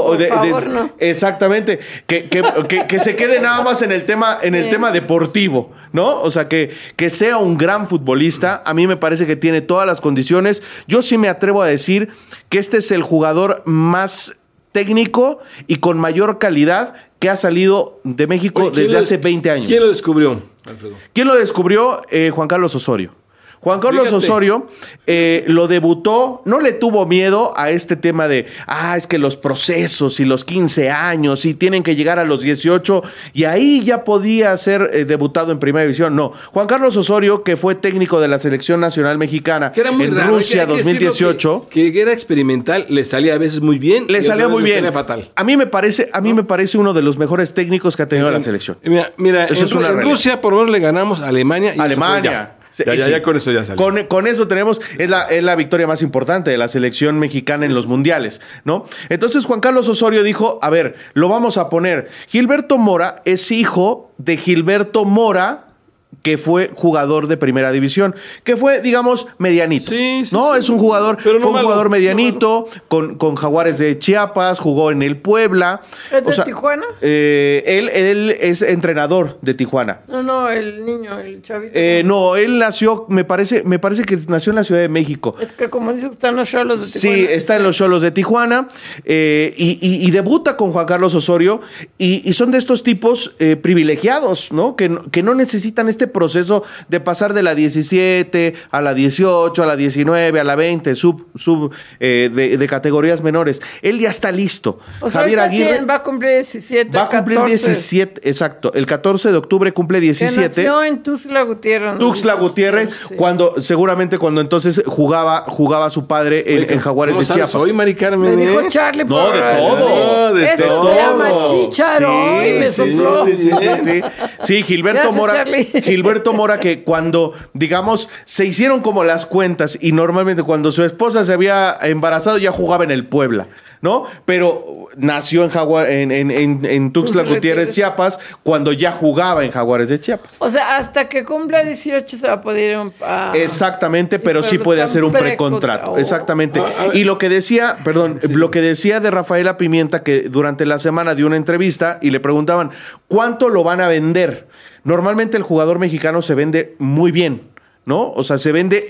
No. Exactamente. Que se quede nada más en el tema, tema deportivo, ¿no? O sea, que sea un gran futbolista. A mí me parece que tiene todas las condiciones. Yo sí me atrevo a decir que este es el jugador más técnico y con mayor calidad que ha salido de México desde hace 20 años. ¿Quién lo descubrió, Alfredo? ¿Quién lo descubrió? Juan Carlos Osorio. Juan Carlos Osorio lo debutó, no le tuvo miedo a este tema de, es que los procesos y los 15 años y tienen que llegar a los 18 y ahí ya podía ser debutado en Primera División. No, Juan Carlos Osorio, que fue técnico de la Selección Nacional Mexicana en Rusia 2018. Que era experimental, le salía a veces muy bien. Le salía muy bien. Salía fatal. A mí me parece uno de los mejores técnicos que ha tenido la selección. Mira, en Rusia por lo menos le ganamos a Alemania. Y Alemania. Ya con eso ya salió. Con eso tenemos, es la victoria más importante de la selección mexicana en los mundiales, ¿no? Entonces Juan Carlos Osorio dijo, a ver, lo vamos a poner. Gilberto Mora es hijo de Gilberto Mora, que fue jugador de Primera División, que fue, digamos, medianito. ¿No? Es un jugador, fue un jugador medianito, con Jaguares de Chiapas, jugó en el Puebla. ¿Es de Tijuana? Él es entrenador de Tijuana. No, el niño, el chavito. No, él nació, me parece que nació en la Ciudad de México. Es que como dices, está en los Xolos de Tijuana. Sí, está en los Xolos de Tijuana, y debuta con Juan Carlos Osorio, y son de estos tipos privilegiados, ¿no? Que no necesitan este proceso de pasar de la 17 a la 18, a la 19, a la 20, de categorías menores. Él ya está listo. O sea, Javier Aguirre va a cumplir 17. Va a cumplir 17, exacto. El 14 de octubre cumple 17. Que nació en Tuxtla Gutiérrez. Tuxtla Gutiérrez, sí. Seguramente cuando entonces jugaba su padre en Jaguares de Chiapas. Hoy Mari Carmen. Me dijo Charlie. No, de todo. Esto se llama chícharo. Y me sopló. Sí, Gilberto Mora, que cuando, digamos, se hicieron como las cuentas y normalmente cuando su esposa se había embarazado ya jugaba en el Puebla, ¿no? Pero nació en Tuxtla Gutiérrez, Chiapas, cuando ya jugaba en Jaguares de Chiapas. O sea, hasta que cumpla 18 se va a poder ir Exactamente, pero sí puede hacer un precontrato. Exactamente. Y lo que decía de Rafaela Pimienta, que durante la semana dio una entrevista y le preguntaban, ¿cuánto lo van a vender? Normalmente el jugador mexicano se vende muy bien, ¿no? O sea, se vende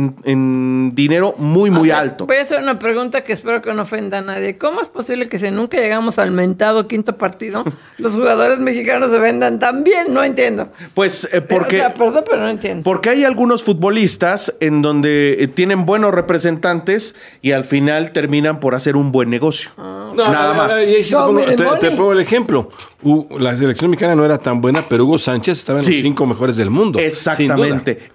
en dinero muy alto. Voy a hacer una pregunta que espero que no ofenda a nadie. ¿Cómo es posible que si nunca llegamos al mentado quinto partido, los jugadores mexicanos se vendan tan bien? No entiendo. Pues porque... perdón, pero no entiendo. Porque hay algunos futbolistas en donde tienen buenos representantes y al final terminan por hacer un buen negocio. Nada más. Te pongo el ejemplo. La selección mexicana no era tan buena, pero Hugo Sánchez estaba en los 5 mejores del mundo. Exactamente.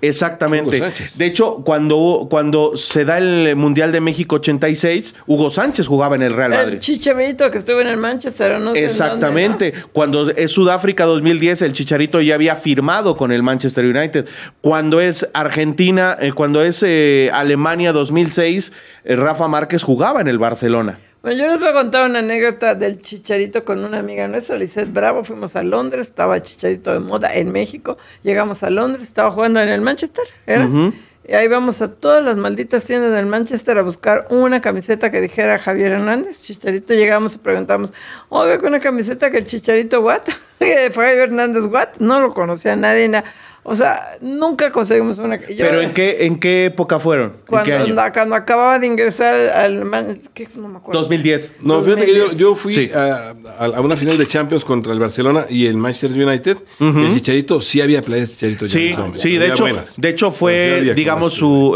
De hecho, cuando se da el Mundial de México 86, Hugo Sánchez jugaba en el Real Madrid. El Chicharito que estuvo en el Manchester, no sé. Exactamente. Dónde, ¿no? Cuando es Sudáfrica 2010, el Chicharito ya había firmado con el Manchester United. Cuando es Argentina, cuando es Alemania 2006, Rafa Márquez jugaba en el Barcelona. Bueno, yo les voy a contar una anécdota del Chicharito con una amiga nuestra, Lisette Bravo. Fuimos a Londres, estaba el Chicharito de moda en México. Llegamos a Londres, estaba jugando en el Manchester, ¿era? Y ahí vamos a todas las malditas tiendas del Manchester a buscar una camiseta que dijera Javier Hernández, Chicharito. Llegamos y preguntamos, oiga, con una camiseta que el Chicharito, ¿what? Que fue Javier Hernández, ¿what? No lo conocía nadie, nada. O sea, nunca conseguimos una... ¿Pero en qué época fueron? Cuando acababa de ingresar al... No me acuerdo. 2010. No, 2010. Fíjate que yo fui a una final de Champions contra el Barcelona y el Manchester United. Y el Chicharito, sí había playas de Chicharito. Sí, de hecho fue, digamos,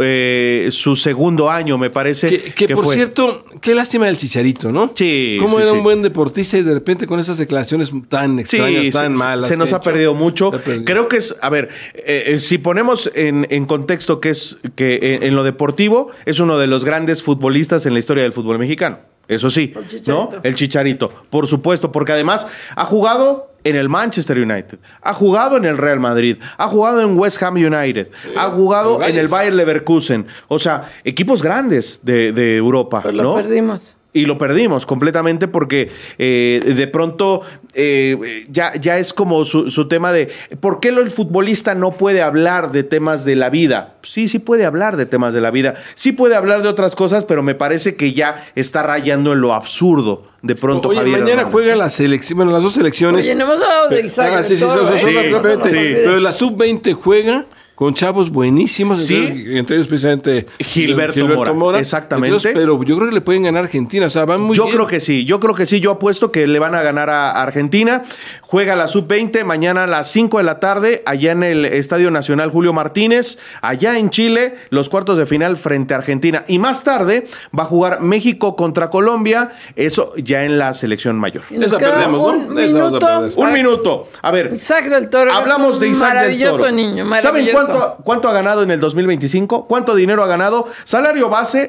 su segundo año, me parece. Que por cierto, qué lástima del Chicharito, ¿no? Sí. Cómo era un buen deportista y de repente con esas declaraciones tan extrañas, tan malas. Se nos ha perdido mucho. Creo que es... A ver... si ponemos en contexto que en lo deportivo es uno de los grandes futbolistas en la historia del fútbol mexicano. Eso sí, ¿no? El Chicharito, por supuesto, porque además ha jugado en el Manchester United, ha jugado en el Real Madrid, ha jugado en West Ham United, ha jugado en el Bayer Leverkusen. O sea, equipos grandes de Europa, pues ¿no? Lo perdimos. Y lo perdimos completamente porque de pronto ya es como su tema de ¿por qué el futbolista no puede hablar de temas de la vida? Sí puede hablar de temas de la vida. Sí puede hablar de otras cosas, pero me parece que ya está rayando en lo absurdo. De pronto, Javier mañana Hernández juega la selección, bueno, las dos selecciones. Oye, no hemos dado de Isaac. Pero la sub-20 juega con chavos buenísimos, entre ellos precisamente Gilberto Mora. Exactamente. Entonces, pero yo creo que le pueden ganar a Argentina, o sea, van muy bien. Yo creo que sí, yo apuesto que le van a ganar a Argentina. Juega la sub-20 mañana a las 5 de la tarde, allá en el Estadio Nacional Julio Martínez, allá en Chile, los cuartos de final frente a Argentina. Y más tarde va a jugar México contra Colombia, eso ya en la selección mayor. Esa perdemos, ¿no? Un minuto. A ver, Isaac del Toro. Hablamos de Isaac del Toro. Niño, ¿Saben cuánto ha ganado en el 2025? ¿Cuánto dinero ha ganado? Salario base,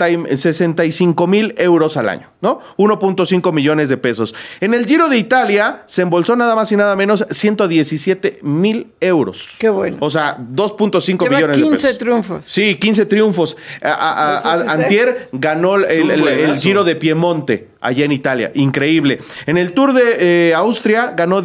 65,000 euros al año, ¿no? 1.5 millones de pesos. En el Giro de Italia se embolsó nada más y nada menos 117,000 euros. Qué bueno. O sea, 2.5 millones de pesos. 15 triunfos. Sí, 15 triunfos. Antier ganó el Giro de Piemonte allá en Italia. Increíble. En el Tour de Austria ganó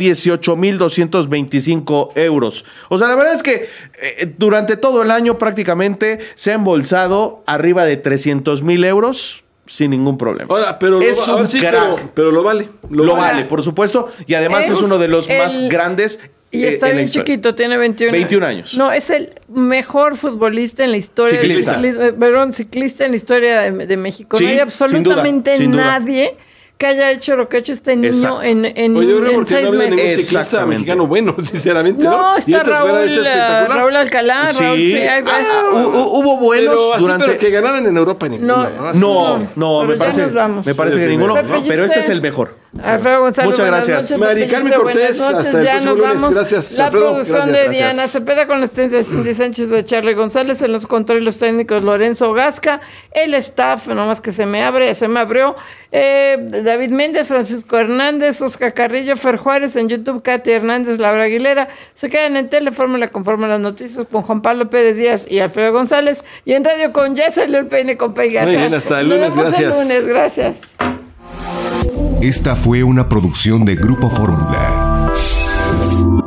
18,225 euros. O sea, la verdad es que durante todo el año prácticamente se ha embolsado arriba de 300,000 euros sin ningún problema. Ahora, pero es un crack. Pero lo vale. Lo vale, por supuesto. Y además es uno de los más grandes. Y está bien chiquito, tiene 21 años. No, es el mejor futbolista en la historia. Ciclista en la historia de México. Sí, no hay absolutamente nadie que haya hecho lo que ha hecho este niño en 6 meses. Ciclista mexicano bueno, sinceramente. No, está Raúl Alcalá. Sí. Hubo buenos pero que ganaran en Europa ninguno. No, me parece que ninguno. Pero este es el mejor. Alfredo González, muchas gracias. Mari Carmen Cortés, hasta el próximo lunes. Gracias, la Alfredo. producción de Diana Cepeda con la asistencia de Cindy Sánchez, de Charlie González, en los controles técnicos Lorenzo Gasca, el staff, nomás que se me abrió, David Méndez, Francisco Hernández, Oscar Carrillo, Fer Juárez, en YouTube, Katy Hernández, Laura Aguilera. Se quedan en Telefórmula conforme las noticias con Juan Pablo Pérez Díaz y Alfredo González, y en radio con Jessel El Peine con Peggy. Muy bien, hasta el lunes, gracias. Gracias. Esta fue una producción de Grupo Fórmula.